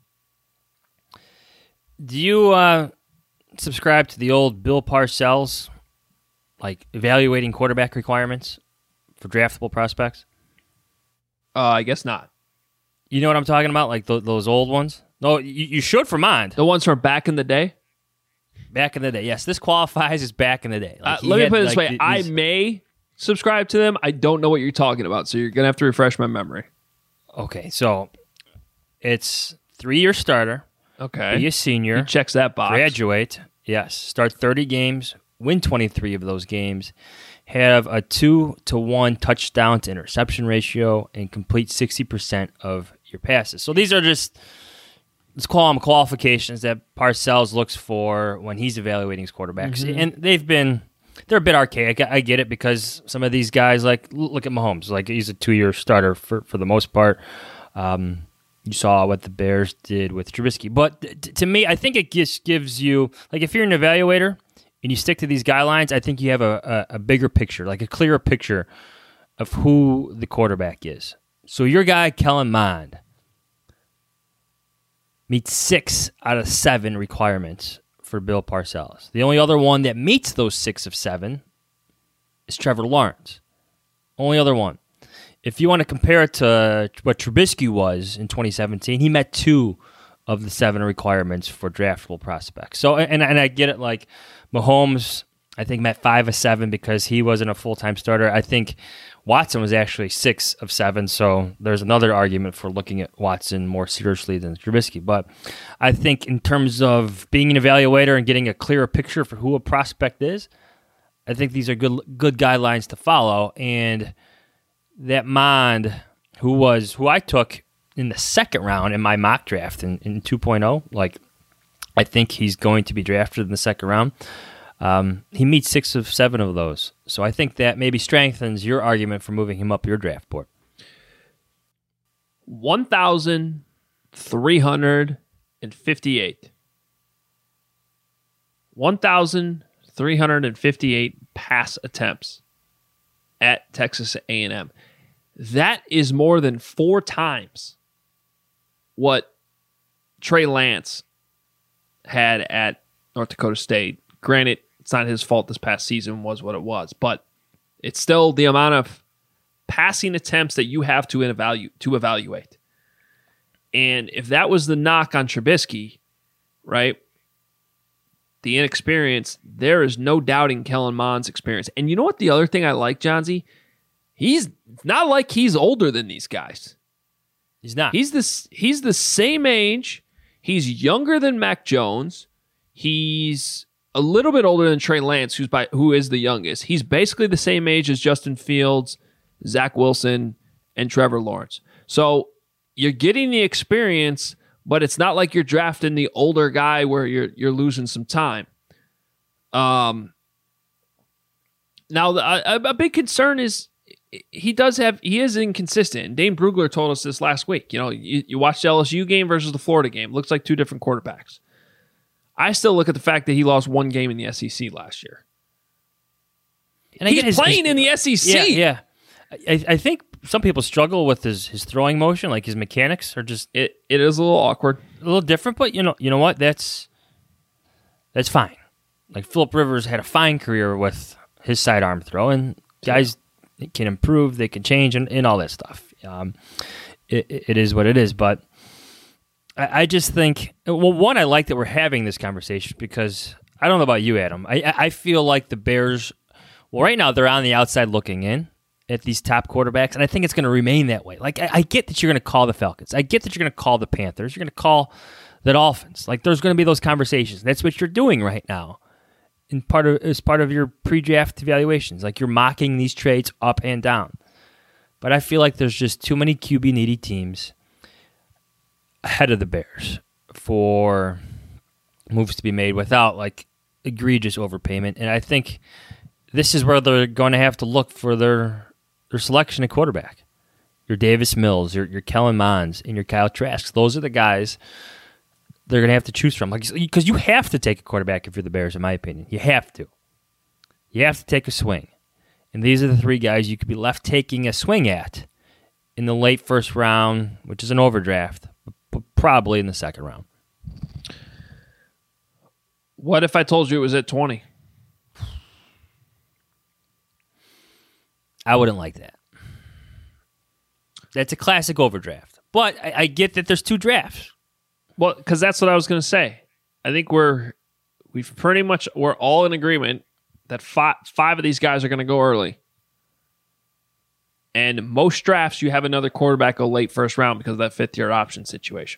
Do you uh, subscribe to the old Bill Parcells, like evaluating quarterback requirements for draftable prospects? Uh, I guess not. You know what I'm talking about? Like th- those old ones? No, you, you should for Mond. The ones from back in the day? Back in the day, yes. This qualifies as back in the day. Like uh, let me had, put it this like, way. These... I may subscribe to them. I don't know what you're talking about, so you're going to have to refresh my memory. Okay, so it's three-year starter. Okay. Be a senior. He checks that box. Graduate. Yes. Start thirty games. Win twenty-three of those games. Have a two to one touchdown to interception ratio and complete sixty percent of your passes. So these are just, let's call them qualifications that Parcells looks for when he's evaluating his quarterbacks. Mm-hmm. And they've been, they're a bit archaic. I get it because some of these guys, like, look at Mahomes. Like, he's a two-year starter for, for the most part. Um, You saw what the Bears did with Trubisky. But t- to me, I think it just gives you, like, if you're an evaluator and you stick to these guidelines, I think you have a, a, a bigger picture, like a clearer picture of who the quarterback is. So your guy, Kellen Mond, meets six out of seven requirements for Bill Parcells. The only other one that meets those six of seven is Trevor Lawrence. Only other one. If you want to compare it to what Trubisky was in twenty seventeen, he met two of the seven requirements for draftable prospects. So, and and I get it. Like Mahomes, I think met five of seven because he wasn't a full time starter. I think Watson was actually six of seven. So there's another argument for looking at Watson more seriously than Trubisky. But I think in terms of being an evaluator and getting a clearer picture for who a prospect is, I think these are good good guidelines to follow. And that Mond, who was who I took in the second round in my mock draft in, in two point oh, like I think he's going to be drafted in the second round. Um, he meets six of seven of those. So I think that maybe strengthens your argument for moving him up your draft board. one thousand three hundred fifty-eight. one thousand three hundred fifty-eight pass attempts at Texas A and M. That is more than four times what Trey Lance had at North Dakota State. Granted, it's not his fault this past season was what it was, but it's still the amount of passing attempts that you have to evaluate. To evaluate. And if that was the knock on Trubisky, right, the inexperience, there is no doubting Kellen Mond's experience. And you know what the other thing I like, Johnsy? He's not like he's older than these guys. He's not. He's this. He's the same age. He's younger than Mac Jones. He's a little bit older than Trey Lance, who's by who is the youngest. He's basically the same age as Justin Fields, Zach Wilson, and Trevor Lawrence. So you're getting the experience, but it's not like you're drafting the older guy where you're you're losing some time. Um. Now, a, a big concern is he does have he is inconsistent. Dane Brugler told us this last week. You know, you, you watch the L S U game versus the Florida game. Looks like two different quarterbacks. I still look at the fact that he lost one game in the S E C last year. And he's his, playing his, in the S E C. Yeah, yeah. I, I think some people struggle with his, his throwing motion, like his mechanics are just it. It is a little awkward, a little different. But you know, you know what? That's that's fine. Like Phillip Rivers had a fine career with his sidearm throw, and guys can improve, they can change, and, and all that stuff. Um, it, it is what it is, but I, I just think, well, one, I like that we're having this conversation because I don't know about you, Adam. I, I feel like the Bears, well, right now they're on the outside looking in at these top quarterbacks, and I think it's going to remain that way. Like, I, I get that you're going to call the Falcons. I get that you're going to call the Panthers. You're going to call the Dolphins. Like, there's going to be those conversations. That's what you're doing right now. In part of as part of your pre-draft evaluations, like you're mocking these trades up and down. But I feel like there's just too many Q B needy teams ahead of the Bears for moves to be made without like egregious overpayment. And I think this is where they're going to have to look for their their selection of quarterback. Your Davis Mills, your your Kellen Monds, and your Kyle Trask. Those are the guys they're going to have to choose from. Like, because you have to take a quarterback if you're the Bears, in my opinion. You have to. You have to take a swing. And these are the three guys you could be left taking a swing at in the late first round, which is an overdraft, but probably in the second round. What if I told you it was at twenty? I wouldn't like that. That's a classic overdraft. But I, I get that there's two drafts. Well, because that's what I was going to say. I think we're we've pretty much we're all in agreement that five five of these guys are going to go early, and most drafts you have another quarterback go late first round because of that fifth year option situation.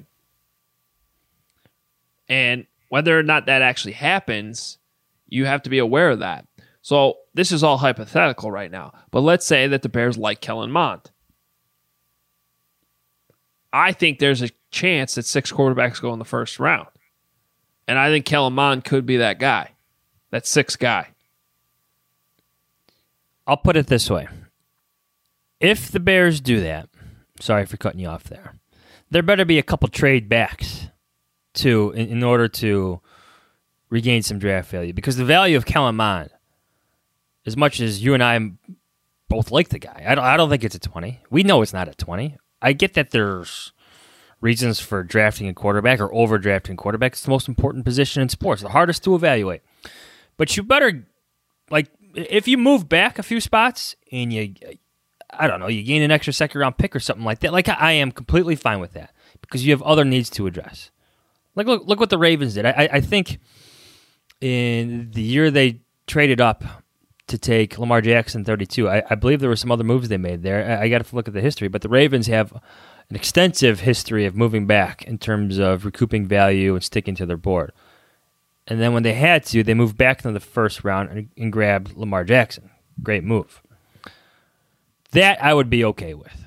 And whether or not that actually happens, you have to be aware of that. So this is all hypothetical right now. But let's say that the Bears like Kellen Mond. I think there's a chance that six quarterbacks go in the first round. And I think Kellen Mond could be that guy, that sixth guy. I'll put it this way. If the Bears do that, sorry for cutting you off there, there better be a couple trade backs to in, in order to regain some draft value. Because the value of Kellen Mond, as much as you and I both like the guy, I don't, I don't think it's a twenty. We know it's not a twenty. I get that there's reasons for drafting a quarterback or overdrafting a quarterback. It's the most important position in sports, the hardest to evaluate. But you better, like, if you move back a few spots and you, I don't know, you gain an extra second round pick or something like that, like I am completely fine with that because you have other needs to address. Like, look, look what the Ravens did. I, I think in the year they traded up to take Lamar Jackson thirty-two. I, I believe there were some other moves they made there. I, I got to look at the history, but the Ravens have an extensive history of moving back in terms of recouping value and sticking to their board. And then when they had to, they moved back into the first round and, and grabbed Lamar Jackson. Great move. That I would be okay with.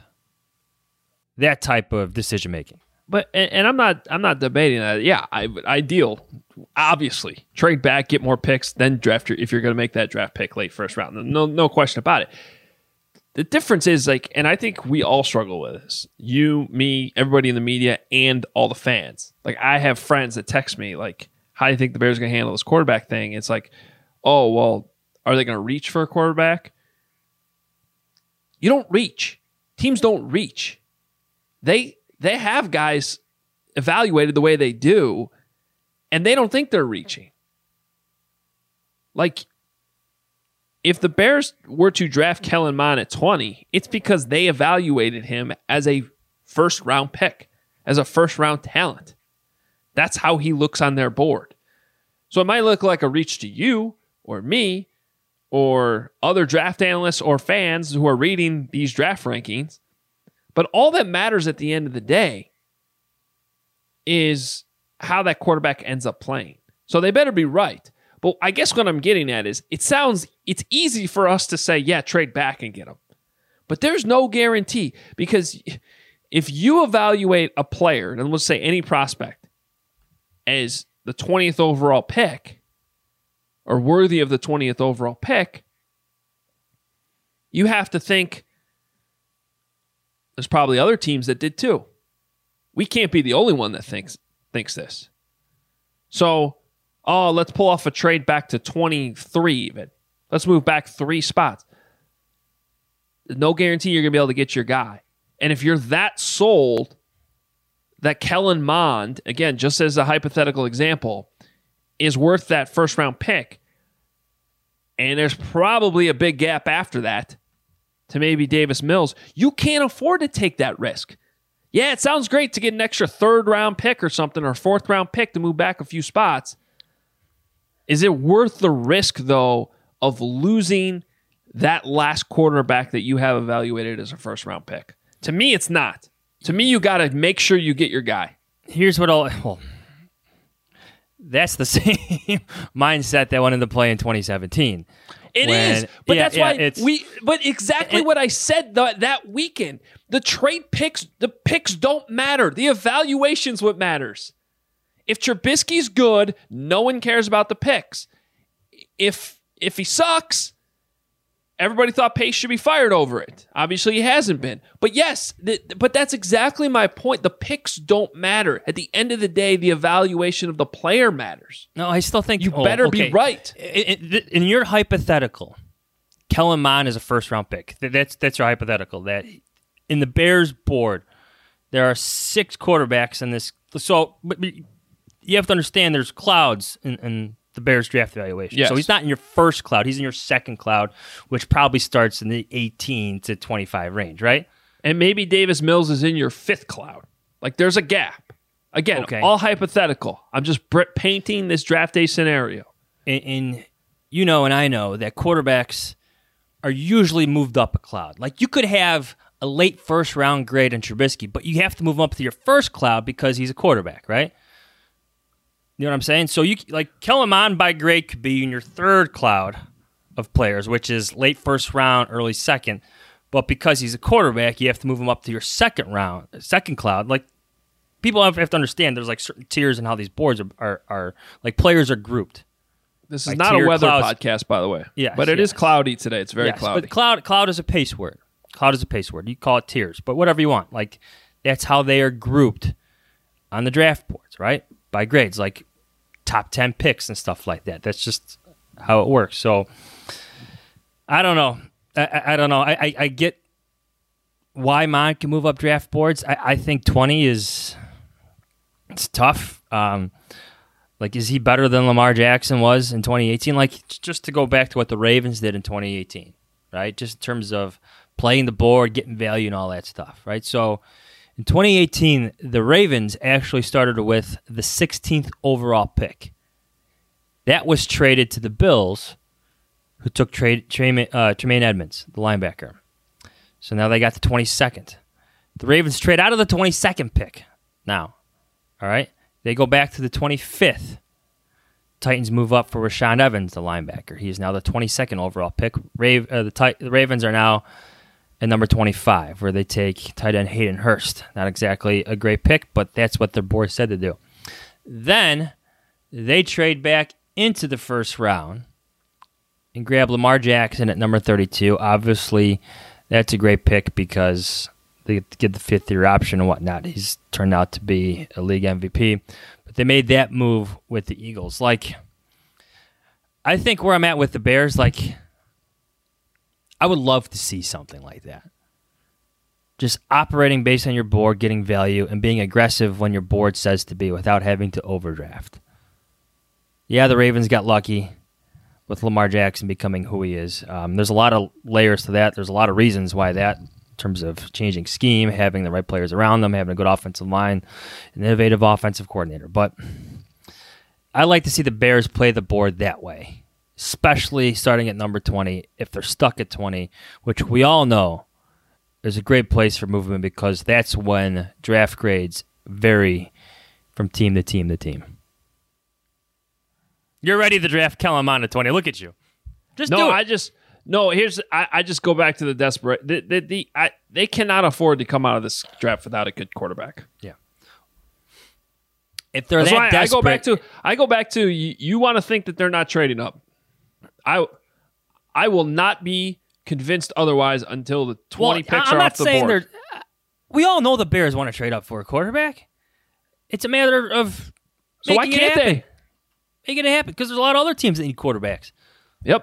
That type of decision making. But and, and I'm not I'm not debating that. Yeah, I, ideal. Obviously, trade back, get more picks, then draft your, if you're going to make that draft pick late first round. No, no question about it. The difference is like, and I think we all struggle with this. You, me, everybody in the media, and all the fans. Like, I have friends that text me like, "How do you think the Bears are going to handle this quarterback thing?" It's like, "Oh, well, are they going to reach for a quarterback?" You don't reach. Teams don't reach. They they have guys evaluated the way they do. And they don't think they're reaching. Like, if the Bears were to draft Kellen Mond at twenty, it's because they evaluated him as a first-round pick, as a first-round talent. That's how he looks on their board. So it might look like a reach to you or me or other draft analysts or fans who are reading these draft rankings. But all that matters at the end of the day is how that quarterback ends up playing. So they better be right. But I guess what I'm getting at is it sounds, it's easy for us to say, yeah, trade back and get him. But there's no guarantee, because if you evaluate a player, and let's say any prospect, as the twentieth overall pick, or worthy of the twentieth overall pick, you have to think there's probably other teams that did too. We can't be the only one that thinks thinks this. So, oh, let's pull off a trade back to twenty-three even. Let's move back three spots. There's no guarantee you're going to be able to get your guy. And if you're that sold that Kellen Mond, again, just as a hypothetical example, is worth that first round pick, and there's probably a big gap after that to maybe Davis Mills, you can't afford to take that risk. Yeah, it sounds great to get an extra third round pick or something, or fourth round pick to move back a few spots. Is it worth the risk, though, of losing that last quarterback that you have evaluated as a first round pick? To me, it's not. To me, you got to make sure you get your guy. Here's what I'll... Well, that's the same mindset that went into play in twenty seventeen. It when, is, but yeah, that's yeah, why it's, we. But exactly it, what I said the, that weekend. The trade picks, the picks don't matter. The evaluation's what matters. If Trubisky's good, no one cares about the picks. If if he sucks, everybody thought Pace should be fired over it. Obviously, he hasn't been. But yes, the, but that's exactly my point. The picks don't matter. At the end of the day, the evaluation of the player matters. No, I still think you oh, better okay. be right. In, in your hypothetical, Kellen Mond is a first round pick. That's that's your hypothetical. That in the Bears board, there are six quarterbacks in this. So, but you have to understand there's clouds in, in the Bears draft evaluation. Yes. So he's not in your first cloud. He's in your second cloud, which probably starts in the eighteen to twenty-five range, right? And maybe Davis Mills is in your fifth cloud. Like, there's a gap. Again, okay. all hypothetical. I'm just painting this draft day scenario. And, and you know and I know that quarterbacks are usually moved up a cloud. Like, you could have a late first round grade in Trubisky, but you have to move him up to your first cloud because he's a quarterback, right? You know what I'm saying? So you like Kellen Mond by grade could be in your third cloud of players, which is late first round, early second. But because he's a quarterback, you have to move him up to your second round, second cloud. Like, people have, have to understand there's like certain tiers in how these boards are, are, are like players are grouped. This is like not a weather clouds. podcast, by the way. Yes, but it yes. is cloudy today. It's very yes, cloudy. But cloud cloud is a pace word. Cloud is a pace word. You call it tiers, but whatever you want. Like, that's how they are grouped on the draft boards, right? By grades, like top ten picks and stuff like that. That's just how it works. So I don't know. I, I, I don't know. I, I, I get why Mond can move up draft boards. I, I think twenty is it's tough. Um, like, is he better than Lamar Jackson was in twenty eighteen? Like, just to go back to what the Ravens did in twenty eighteen, right? Just in terms of playing the board, getting value, and all that stuff, right? So in twenty eighteen, the Ravens actually started with the sixteenth overall pick. That was traded to the Bills, who took trade, Tremaine, uh, Tremaine Edmonds, the linebacker. So now they got the twenty-second. The Ravens trade out of the twenty-second pick now. All right? They go back to the twenty-fifth. Titans move up for Rashaan Evans, the linebacker. He is now the twenty-second overall pick. Rav, uh, the, Tit- the Ravens are now at number twenty-five, where they take tight end Hayden Hurst. Not exactly a great pick, but that's what their board said to do. Then they trade back into the first round and grab Lamar Jackson at number thirty-two. Obviously, that's a great pick because they get the fifth-year option and whatnot. He's turned out to be a league M V P. But they made that move with the Eagles. Like, I think where I'm at with the Bears, like, I would love to see something like that. Just operating based on your board, getting value, and being aggressive when your board says to be without having to overdraft. Yeah, the Ravens got lucky with Lamar Jackson becoming who he is. Um, there's a lot of layers to that. There's a lot of reasons why that, in terms of changing scheme, having the right players around them, having a good offensive line, an innovative offensive coordinator. But I like to see the Bears play the board that way, especially starting at number twenty. If they're stuck at twenty, which we all know is a great place for movement because that's when draft grades vary from team to team to team. You're ready to draft Kellen Mond at twenty. Look at you. Just no, do it. I just no. Here's I, I just go back to the desperate. The, the, the I, they cannot afford to come out of this draft without a good quarterback. Yeah. If they're That's that why desperate, I go back to I go back to you, you want to think that they're not trading up. I I will not be convinced otherwise until the twenty well, picks I'm are not off the saying board. they're. We all know the Bears want to trade up for a quarterback. It's a matter of So why making can't it happen. they? Making it happen because there's a lot of other teams that need quarterbacks. Yep.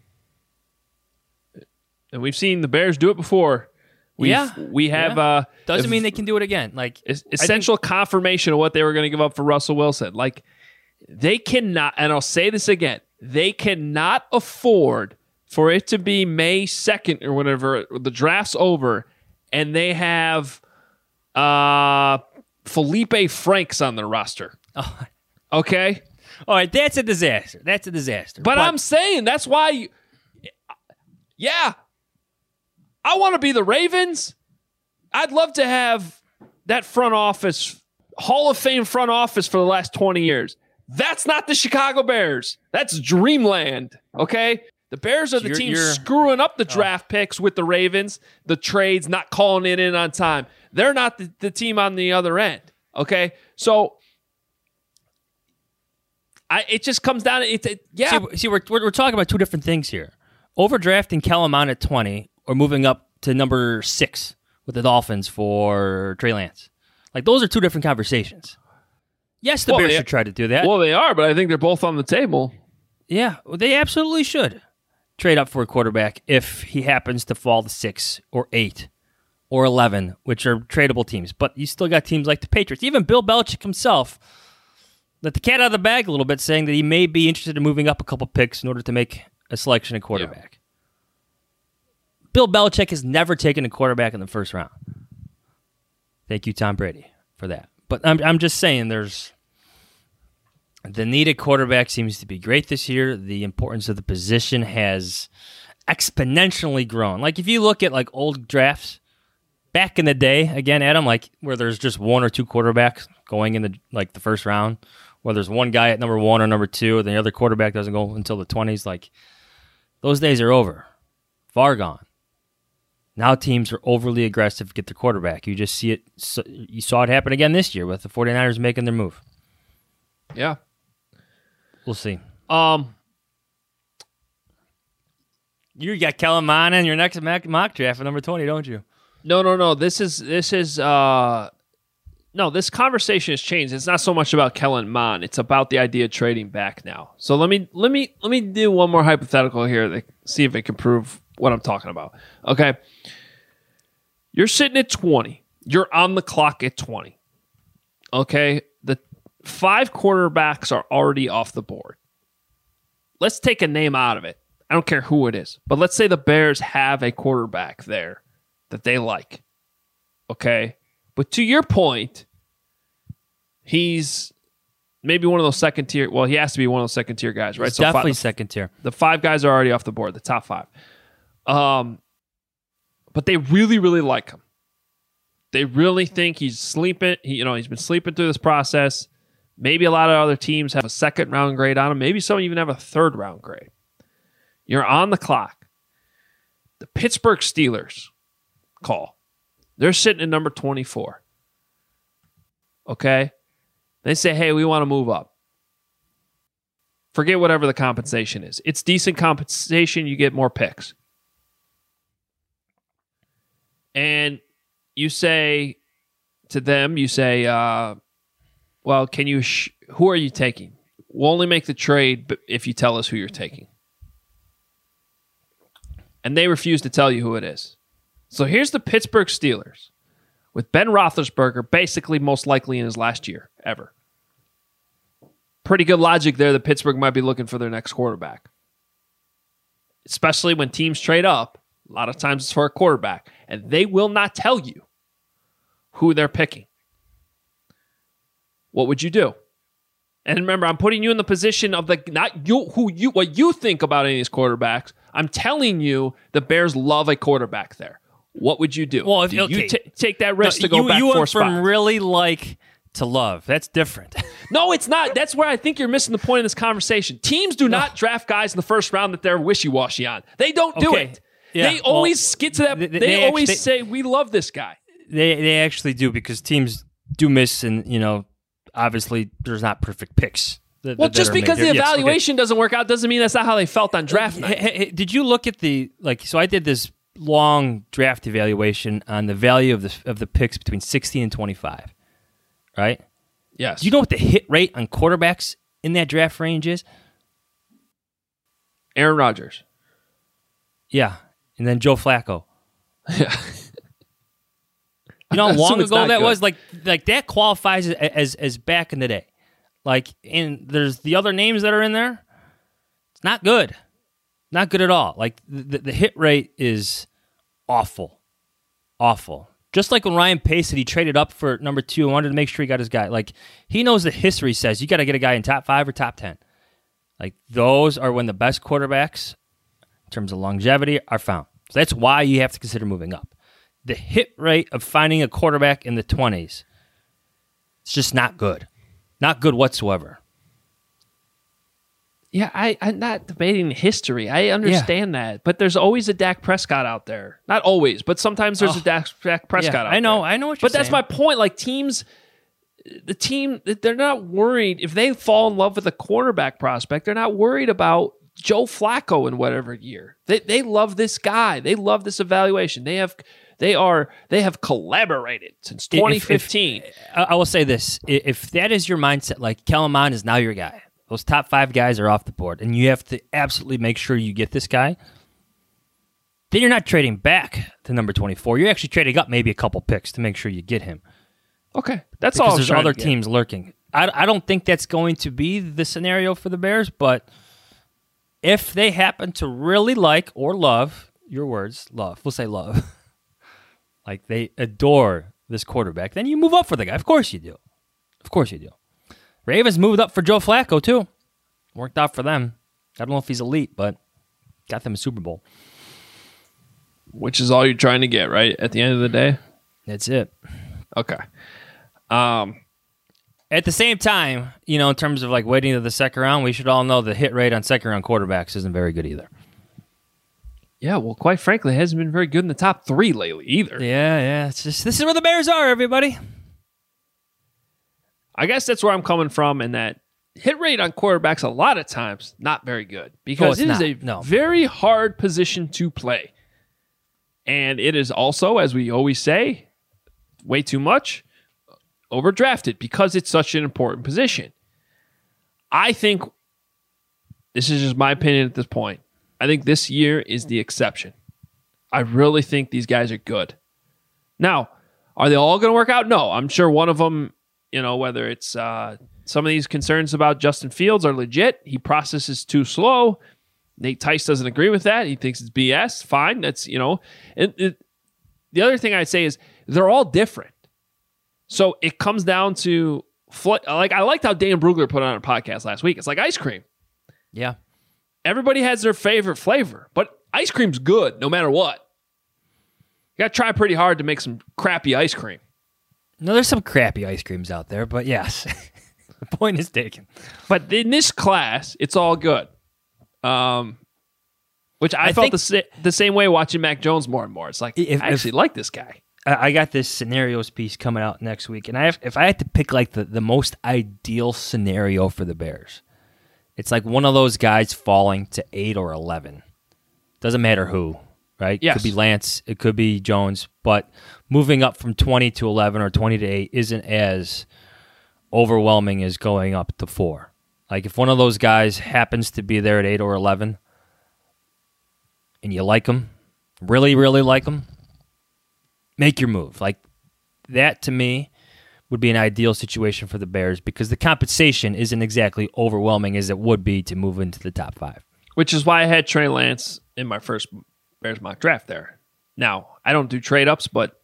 And we've seen the Bears do it before. We've, yeah, we have. Yeah. Uh, Doesn't if- mean they can do it again. Like es- essential think, confirmation of what they were going to give up for Russell Wilson. Like they cannot, and I'll say this again: they cannot afford for it to be May second or whatever the draft's over, and they have uh, Felipe Franks on their roster. Oh. Okay, all right, that's a disaster. That's a disaster. But, but I'm saying that's why. You, yeah. I want to be the Ravens. I'd love to have that front office, Hall of Fame front office for the last twenty years. That's not the Chicago Bears. That's dreamland, okay? The Bears are the You're- team you're- screwing up the draft picks with the Ravens, the trades, not calling it in on time. They're not the, the team on the other end, okay? So I, it just comes down to, it, it, yeah. See, see we're, we're, we're talking about two different things here. Overdrafting Kellen Mond at twenty or moving up to number six with the Dolphins for Trey Lance. Like, those are two different conversations. Yes, the Well, Bears they- should try to do that. Well, they are, but I think they're both on the table. Yeah, they absolutely should trade up for a quarterback if he happens to fall to six or eight or eleven, which are tradable teams. But you still got teams like the Patriots. Even Bill Belichick himself let the cat out of the bag a little bit, saying that he may be interested in moving up a couple picks in order to make a selection at quarterback. Yeah. Bill Belichick has never taken a quarterback in the first round. Thank you, Tom Brady, for that. But I'm I'm just saying there's the need at quarterback seems to be great this year. The importance of the position has exponentially grown. Like if you look at like old drafts back in the day, again, Adam, like where there's just one or two quarterbacks going in the like the first round, where there's one guy at number one or number two, and the other quarterback doesn't go until the twenties. Like those days are over, far gone. Now teams are overly aggressive to get their quarterback. You just see it. You saw it happen again this year with the 49ers making their move. Yeah. We'll see. Um, You got Kellen Mond in your next mock draft at number twenty, don't you? No, no, no. This is this is uh, no. This conversation has changed. It's not so much about Kellen Mond. It's about the idea of trading back now. So let me let me let me do one more hypothetical here to see if it can prove what I'm talking about. Okay, you're sitting at twenty. You're on the clock at twenty. Okay, the five quarterbacks are already off the board. Let's take a name out of it. I don't care who it is, but let's say the Bears have a quarterback there that they like. Okay? But to your point, he's maybe one of those second tier. Well, he has to be one of those second tier guys, right? He's definitely five, second tier. The five guys are already off the board, the top five. Um, but they really, really like him. They really think he's sleeping. He, you know, he's been sleeping through this process. Maybe a lot of other teams have a second round grade on him. Maybe some even have a third round grade. You're on the clock. The Pittsburgh Steelers call. They're sitting at number twenty-four. Okay? They say, hey, we want to move up. Forget whatever the compensation is. It's decent compensation. You get more picks. And you say to them, you say, uh, well, can you, sh- who are you taking? We'll only make the trade if you tell us who you're taking. And they refuse to tell you who it is. So here's the Pittsburgh Steelers with Ben Roethlisberger basically most likely in his last year ever. Pretty good logic there that Pittsburgh might be looking for their next quarterback. Especially when teams trade up. A lot of times it's for a quarterback. And they will not tell you who they're picking. What would you do? And remember, I'm putting you in the position of the not you who you what you think about any of these quarterbacks. I'm telling you the Bears love a quarterback there. What would you do? Well, if, do okay. you t- take that risk no, to go you, back you four went from spots? really like to Love. That's different. No, it's not. That's where I think you're missing the point of this conversation. Teams do not draft guys in the first round that they're wishy-washy on. They don't do Okay. it. Yeah, they always well, get to that. they- They, they always actually- say, we love this guy. They they actually do because teams do miss, and you know, obviously there's not perfect picks. that- Well, that just are because made the there. Yes, okay. evaluation doesn't work out doesn't mean that's not how they felt on draft night. Hey, hey, did you look at the like? So I did this long draft evaluation on the value of the of the picks between sixteen and twenty-five. Right? Yes. Do you know what the hit rate on quarterbacks in that draft range is? Aaron Rodgers. Yeah, and then Joe Flacco. Yeah. You know how I assume long it's ago not that good. was? Like, like that qualifies as, as as back in the day. Like, and there's the other names that are in there. It's not good, not good at all. Like the the hit rate is awful, awful. Just like when Ryan Pace said he traded up for number two and wanted to make sure he got his guy. Like he knows the history says you got to get a guy in top five or top ten. Like those are when the best quarterbacks, in terms of longevity, are found. So that's why you have to consider moving up. The hit rate of finding a quarterback in the twenties, it's just not good. Not good whatsoever. Yeah, I, I'm not debating history. I understand that. But there's always a Dak Prescott out there. Not always, but sometimes there's Oh. a Dak, Dak Prescott Yeah, out I know, there. I know what you're But that's saying. my point. Like teams, the team, they're not worried. If they fall in love with a quarterback prospect, they're not worried about Joe Flacco in whatever year. They they love this guy. They love this evaluation. They have they are they have collaborated since If- if- twenty fifteen. I I will say this. I- If that is your mindset, like Kellen Mond is now your guy. Those top five guys are off the board, and you have to absolutely make sure you get this guy. Then you're not trading back to number twenty-four. You're actually trading up maybe a couple picks to make sure you get him. Okay, that's Because all. I was there's trying other to get. teams lurking. I, I don't think that's going to be the scenario for the Bears, but if they happen to really like or love, your words, love, we'll say love, like they adore this quarterback, then you move up for the guy. Of course you do. Of course you do. Ravens moved up for Joe Flacco, too. Worked out for them. I don't know if he's elite, but got them a Super Bowl. Which is all you're trying to get, right? At the end of the day? That's it. Okay. Um, At the same time, you know, in terms of like waiting to the second round, we should all know the hit rate on second round quarterbacks isn't very good either. yeah, well, quite frankly, it hasn't been very good in the top three lately either. Yeah, yeah. It's just this is where the Bears are, everybody. I guess that's where I'm coming from, in that hit rate on quarterbacks a lot of times not very good because it's it is not. a No. very hard position to play. And it is also, as we always say, way too much overdrafted because it's such an important position. I think, this is just my opinion at this point, I think this year is the exception. I really think these guys are good. Now, are they all going to work out? No. I'm sure one of them, you know, whether it's uh, some of these concerns about Justin Fields are legit. He processes too slow. Nate Tice doesn't agree with that. He thinks it's B S. Fine. That's, you know, it, it, the other thing I'd say is they're all different. So it comes down to, fl- like, I liked how Dan Brugler put on a podcast last week. It's like ice cream. Yeah. Everybody has their favorite flavor, but ice cream's good no matter what. You got to try pretty hard to make some crappy ice cream. No, there's some crappy ice creams out there, but yes, the point is taken. But in this class, it's all good. Um, which I, I felt think- the, sa- the same way watching Mac Jones more and more. It's like, If- I actually if- like this guy. I I got this scenarios piece coming out next week, and I have, if I had to pick like the, the most ideal scenario for the Bears, it's like one of those guys falling to eight or eleven. Doesn't matter who, right? It Yes. could be Lance, it could be Jones, but moving up from twenty to eleven or twenty to eight isn't as overwhelming as going up to four. Like if one of those guys happens to be there at eight or eleven, and you like them, really, really like them, make your move. Like that to me would be an ideal situation for the Bears because the compensation isn't exactly overwhelming as it would be to move into the top five. Which is why I had Trey Lance in my first Bears mock draft there. Now, I don't do trade-ups, but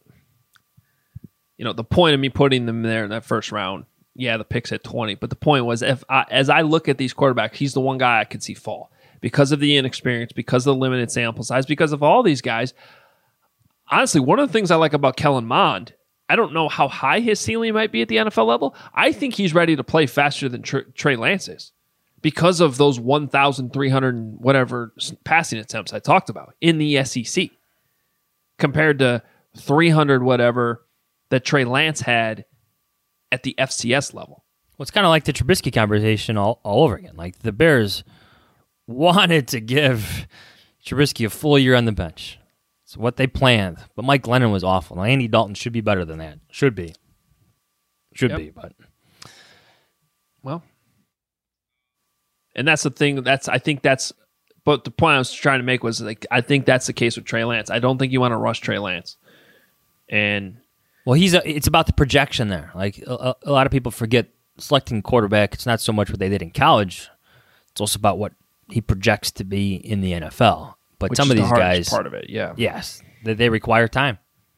you know, the point of me putting them there in that first round, yeah, the pick's at twenty, but the point was, if I, as I look at these quarterbacks, he's the one guy I could see fall because of the inexperience, because of the limited sample size, because of all these guys. Honestly, one of the things I like about Kellen Mond, I don't know how high his ceiling might be at the N F L level. I think he's ready to play faster than Tr- Trey Lance is because of those one thousand three hundred whatever passing attempts I talked about in the S E C compared to three hundred whatever that Trey Lance had at the F C S level. Well, it's kind of like the Trubisky conversation all, all over again. Like the Bears wanted to give Trubisky a full year on the bench. It's what they planned. But Mike Glennon was awful. Now, Andy Dalton should be better than that. Should be. Should Yep. be, but Well, and that's the thing. That's I think that's. But the point I was trying to make was like I think that's the case with Trey Lance. I don't think you want to rush Trey Lance. And well, he's a, it's about the projection there. Like a, a lot of people forget selecting quarterback. It's not so much what they did in college. It's also about what he projects to be in the N F L. But which some is of the these hardest guys, part of it, yeah, yes, they, they require time.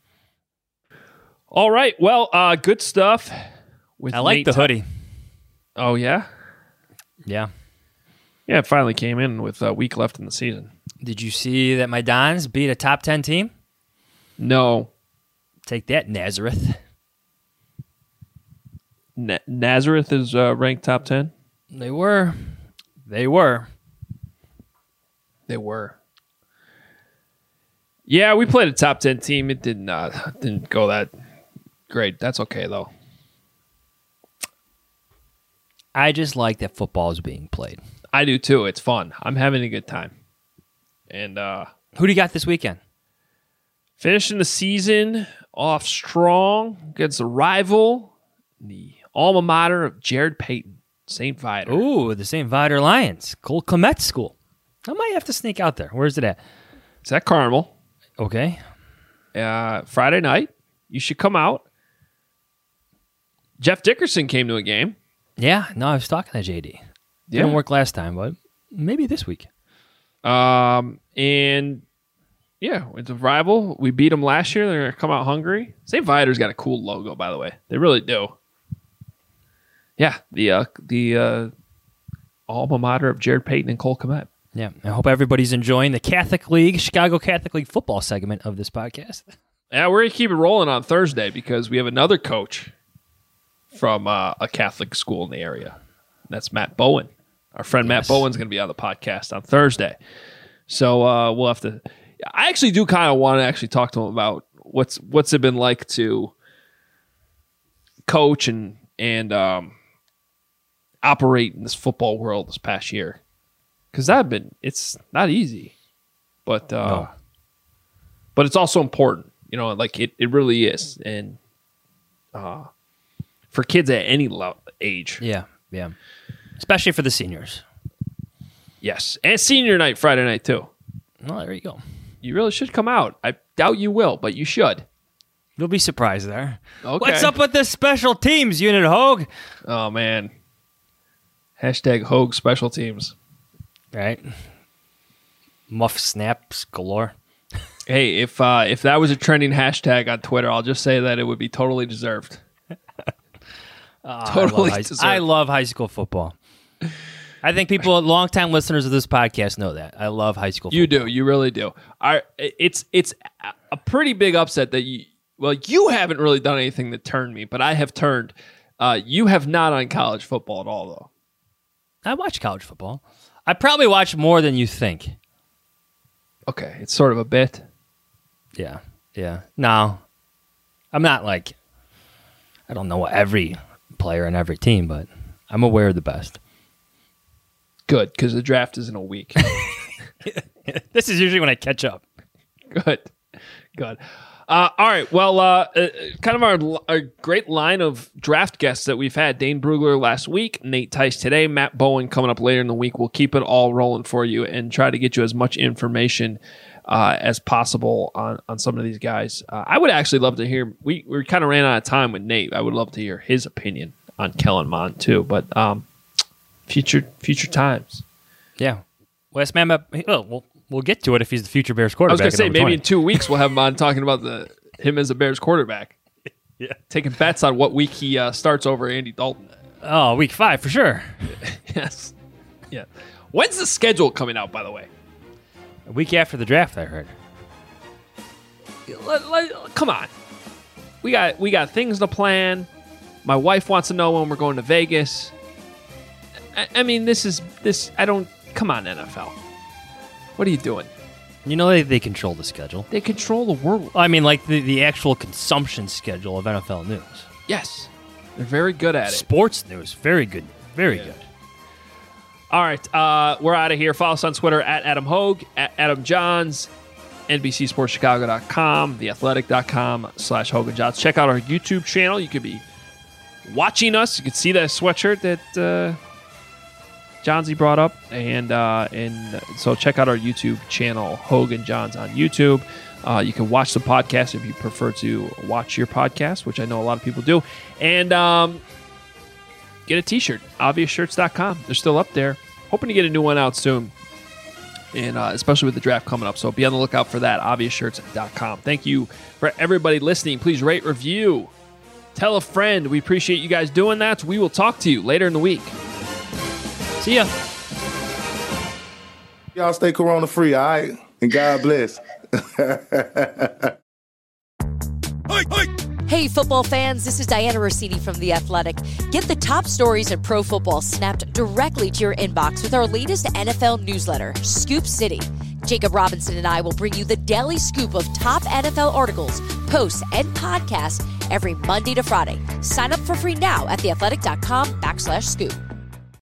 All right, well, uh, good stuff. With I like Nate the Ty- hoodie. Oh yeah, Yeah. yeah. It finally came in with a week left in the season. Did you see that my Dons beat a top ten team? No, Take that, Nazareth. Na- Nazareth is uh, ranked top ten. They were. They were. They were. Yeah, we played a top ten team. It didn't uh, didn't go that great. That's okay though. I just like that football is being played. I do too. It's fun. I'm having a good time. And uh, Who do you got this weekend? finishing the season off strong against a rival, the alma mater of Jared Payton, Saint Viator. Ooh, the Saint Viator Lions. Cole Kmet School. I might have to sneak out there. Where's it at? It's at Carmel. Okay. Uh, Friday night. You should come out. Jeff Dickerson came to a game. Yeah, no, I was talking to J D. Yeah. Didn't work last time, but maybe this week. Um, and yeah, it's a rival. We beat them last year. They're going to come out hungry. Saint Viator's got a cool logo, by the way. They really do. Yeah, the uh, the uh, alma mater of Jared Payton and Cole Kmet. Yeah, I hope everybody's enjoying the Catholic League, Chicago Catholic League football segment of this podcast. Yeah, we're going to keep it rolling on Thursday because we have another coach from uh, a Catholic school in the area. That's Matt Bowen. Our friend Matt Yes. Bowen's going to be on the podcast on Thursday. So uh, we'll have to... I actually do kind of want to actually talk to him about what's what's it been like to coach and, and um, operate in this football world this past year. Because that been it's not easy. But uh, No. but it's also important. You know, like it, it really is. And uh, for kids at any lo- age. Yeah, yeah. Especially for the seniors. Yes. And senior night, Friday night, too. Well, there you go. You really should come out. I doubt you will, but you should. You'll be surprised there. Okay. What's up with this special teams unit, Hogue? Oh, man. Hashtag Hogue special teams. Right. Muff snaps galore. Hey, if uh, if that was a trending hashtag on Twitter, I'll just say that it would be totally deserved. Oh, Totally I love, high, deserved. I love high school football. I think people, longtime listeners of this podcast, know that. I love high school football. You do. You really do. I, it's it's a pretty big upset that you, well, you haven't really done anything to turn me, but I have turned. Uh, you have not on college football at all, though. I watch college football. I probably watch more than you think. Okay. It's sort of a bit. Yeah, yeah. No, I'm not like, I don't know every player on every team, but I'm aware of the best. Good, because the draft is in a week. This is usually when I catch up. Good. Good. Uh, all right. Well, uh, uh, kind of our, our great line of draft guests that we've had. Dane Brugler last week, Nate Tice today, Matt Bowen coming up later in the week. We'll keep it all rolling for you and try to get you as much information uh, as possible on, on some of these guys. Uh, I would actually love to hear, we, we kind of ran out of time with Nate. I would love to hear his opinion on Kellen Mond too, but um, future future times. Yeah. Wes Man, oh, we'll, we'll get to it if he's the future Bears I was quarterback. going to say, at number maybe twenty. in two weeks we'll have him on talking about the him as a Bears quarterback. Yeah. Taking bets on what week he uh, starts over Andy Dalton. Oh, week five for sure. Yes. Yeah. When's the schedule coming out, by the way? A week after the draft, I heard. Let- let- come on. we got we got things to plan. My wife wants to know when we're going to Vegas. I, I mean, this is this. I don't. Come on, N F L. What are you doing? You know they, they control the schedule. They control the world. I mean, like the, the actual consumption schedule of N F L news. Yes, they're very good at it. Sports news, very good, very yeah. good. All right, uh, we're out of here. Follow us on Twitter at Adam Hogue, at Adam Johns, N B C Sports Chicago dot com, the athletic dot com slash Hogan Johns. Check out our YouTube channel. You could be watching us. You can see that sweatshirt that uh, Johnsy brought up. And uh, and so check out our YouTube channel, Hogan Johns on YouTube. Uh, you can watch the podcast if you prefer to watch your podcast, which I know a lot of people do. And um, get a t-shirt, obvious shirts dot com. They're still up there. Hoping to get a new one out soon. And uh, especially with the draft coming up. So be on the lookout for that, obvious shirts dot com. Thank you for everybody listening. Please rate, review, tell a friend. We appreciate you guys doing that. We will talk to you later in the week. See ya. Y'all stay corona free, all right? And God bless. Hey, football fans, this is Diana Rossini from The Athletic. Get the top stories in pro football snapped directly to your inbox with our latest N F L newsletter, Scoop City. Jacob Robinson and I will bring you the daily scoop of top N F L articles, posts, and podcasts every Monday to Friday. Sign up for free now at theathletic.com backslash scoop.